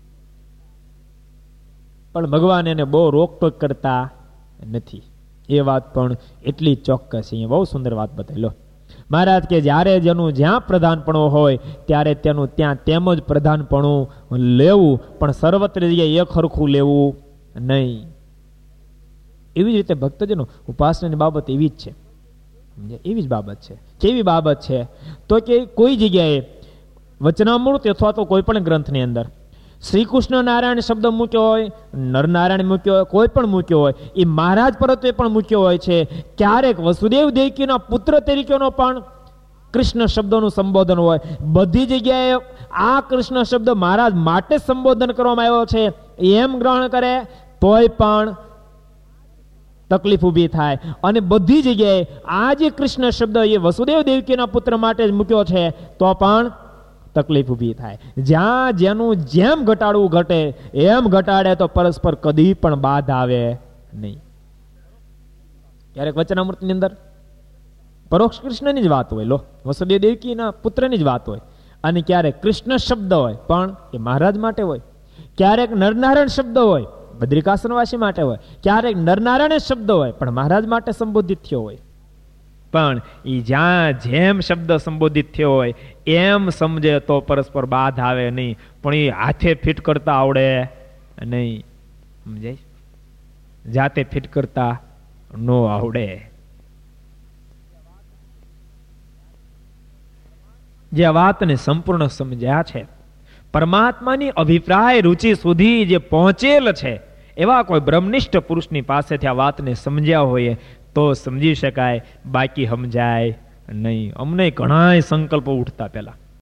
પણ ભગવાન એને બહુ રોકટોક કરતા નથી. એ વાત પણ એટલી ચોક્કસ. અહીંયા બહુ સુંદર વાત બતાવી લો મહારાજ કે જ્યારે જેનું જ્યાં પ્રધાનપણું હોય ત્યારે તેનું ત્યાં તેમ જ પ્રધાનપણું લેવું, પણ સર્વત્ર જગ્યાએ એક હરખું લેવું નહીં. એવી જ રીતે ભક્તજનો ઉપાસનાની બાબત એવી જ છે, એવી જ બાબત છે. કેવી બાબત છે? તો કે કોઈ જગ્યાએ વચનામૃત અથવા તો કોઈ પણ ગ્રંથની અંદર શ્રી કૃષ્ણ નારાયણ શબ્દ મૂક્યો હોય, નરનારાયણ મૂક્યો હોય, કોઈ પણ મૂક્યો હોય, એ મહારાજ પરત્વે પણ મૂક્યો હોય છે. ક્યારેક વસુદેવ દેવકીના પુત્ર તરીકેનો પણ કૃષ્ણ શબ્દનું સંબોધન હોય. બધી જગ્યાએ આ કૃષ્ણ શબ્દ મહારાજ માટે સંબોધન કરવામાં આવ્યો છે એમ ગ્રહણ કરે તોય પણ તકલીફ ઊભી થાય. અને બધી જગ્યાએ આ જે કૃષ્ણ શબ્દ એ વસુદેવ દેવકીના પુત્ર માટે જ મૂક્યો છે તો પણ તકલીફ ઊભી થાય. જ્યાં જેનું જેમ ઘટાડવું ઘટે એમ ઘટાડે તો પરસ્પર કદી પણ બાધ આવે નહીં. ક્યારેક વચનામૃતની અંદર પરોક્ષ કૃષ્ણની જ વાત હોય, લો વસુદેવ દેવકીના પુત્રની જ વાત હોય, અને ક્યારેક કૃષ્ણ શબ્દ હોય પણ એ મહારાજ માટે હોય, ક્યારેક નરનારાયણ શબ્દ હોય બદ્રિકાશ્રમવાસી માટે હોય, ક્યારેક નરનારાયણ શબ્દ હોય પણ મહારાજ માટે સંબોધિત થયો હોય. પણ એ જ્યાં જેમ શબ્દ સંબોધિત થયો હોય એમ સમજે તો પરસ્પર બાધ આવે નહીં, પણ એ હાથે ફિટ કરતા આવડે નહીં. સમજાય? જાતે ફિટ કરતા નો આવડે. જે વાતને સંપૂર્ણ સમજ્યા છે, પરમાત્માની અભિપ્રાય રુચિ સુધી જે પહોંચેલ છે એવા કોઈ બ્રહ્મનિષ્ઠ પુરુષની પાસેથી આ વાતને સમજ્યા હોઈએ તો સમજી શકાય, બાકી સમજાય નહીં. અમને ઘણા સંકલ્પો ઉઠતા પહેલા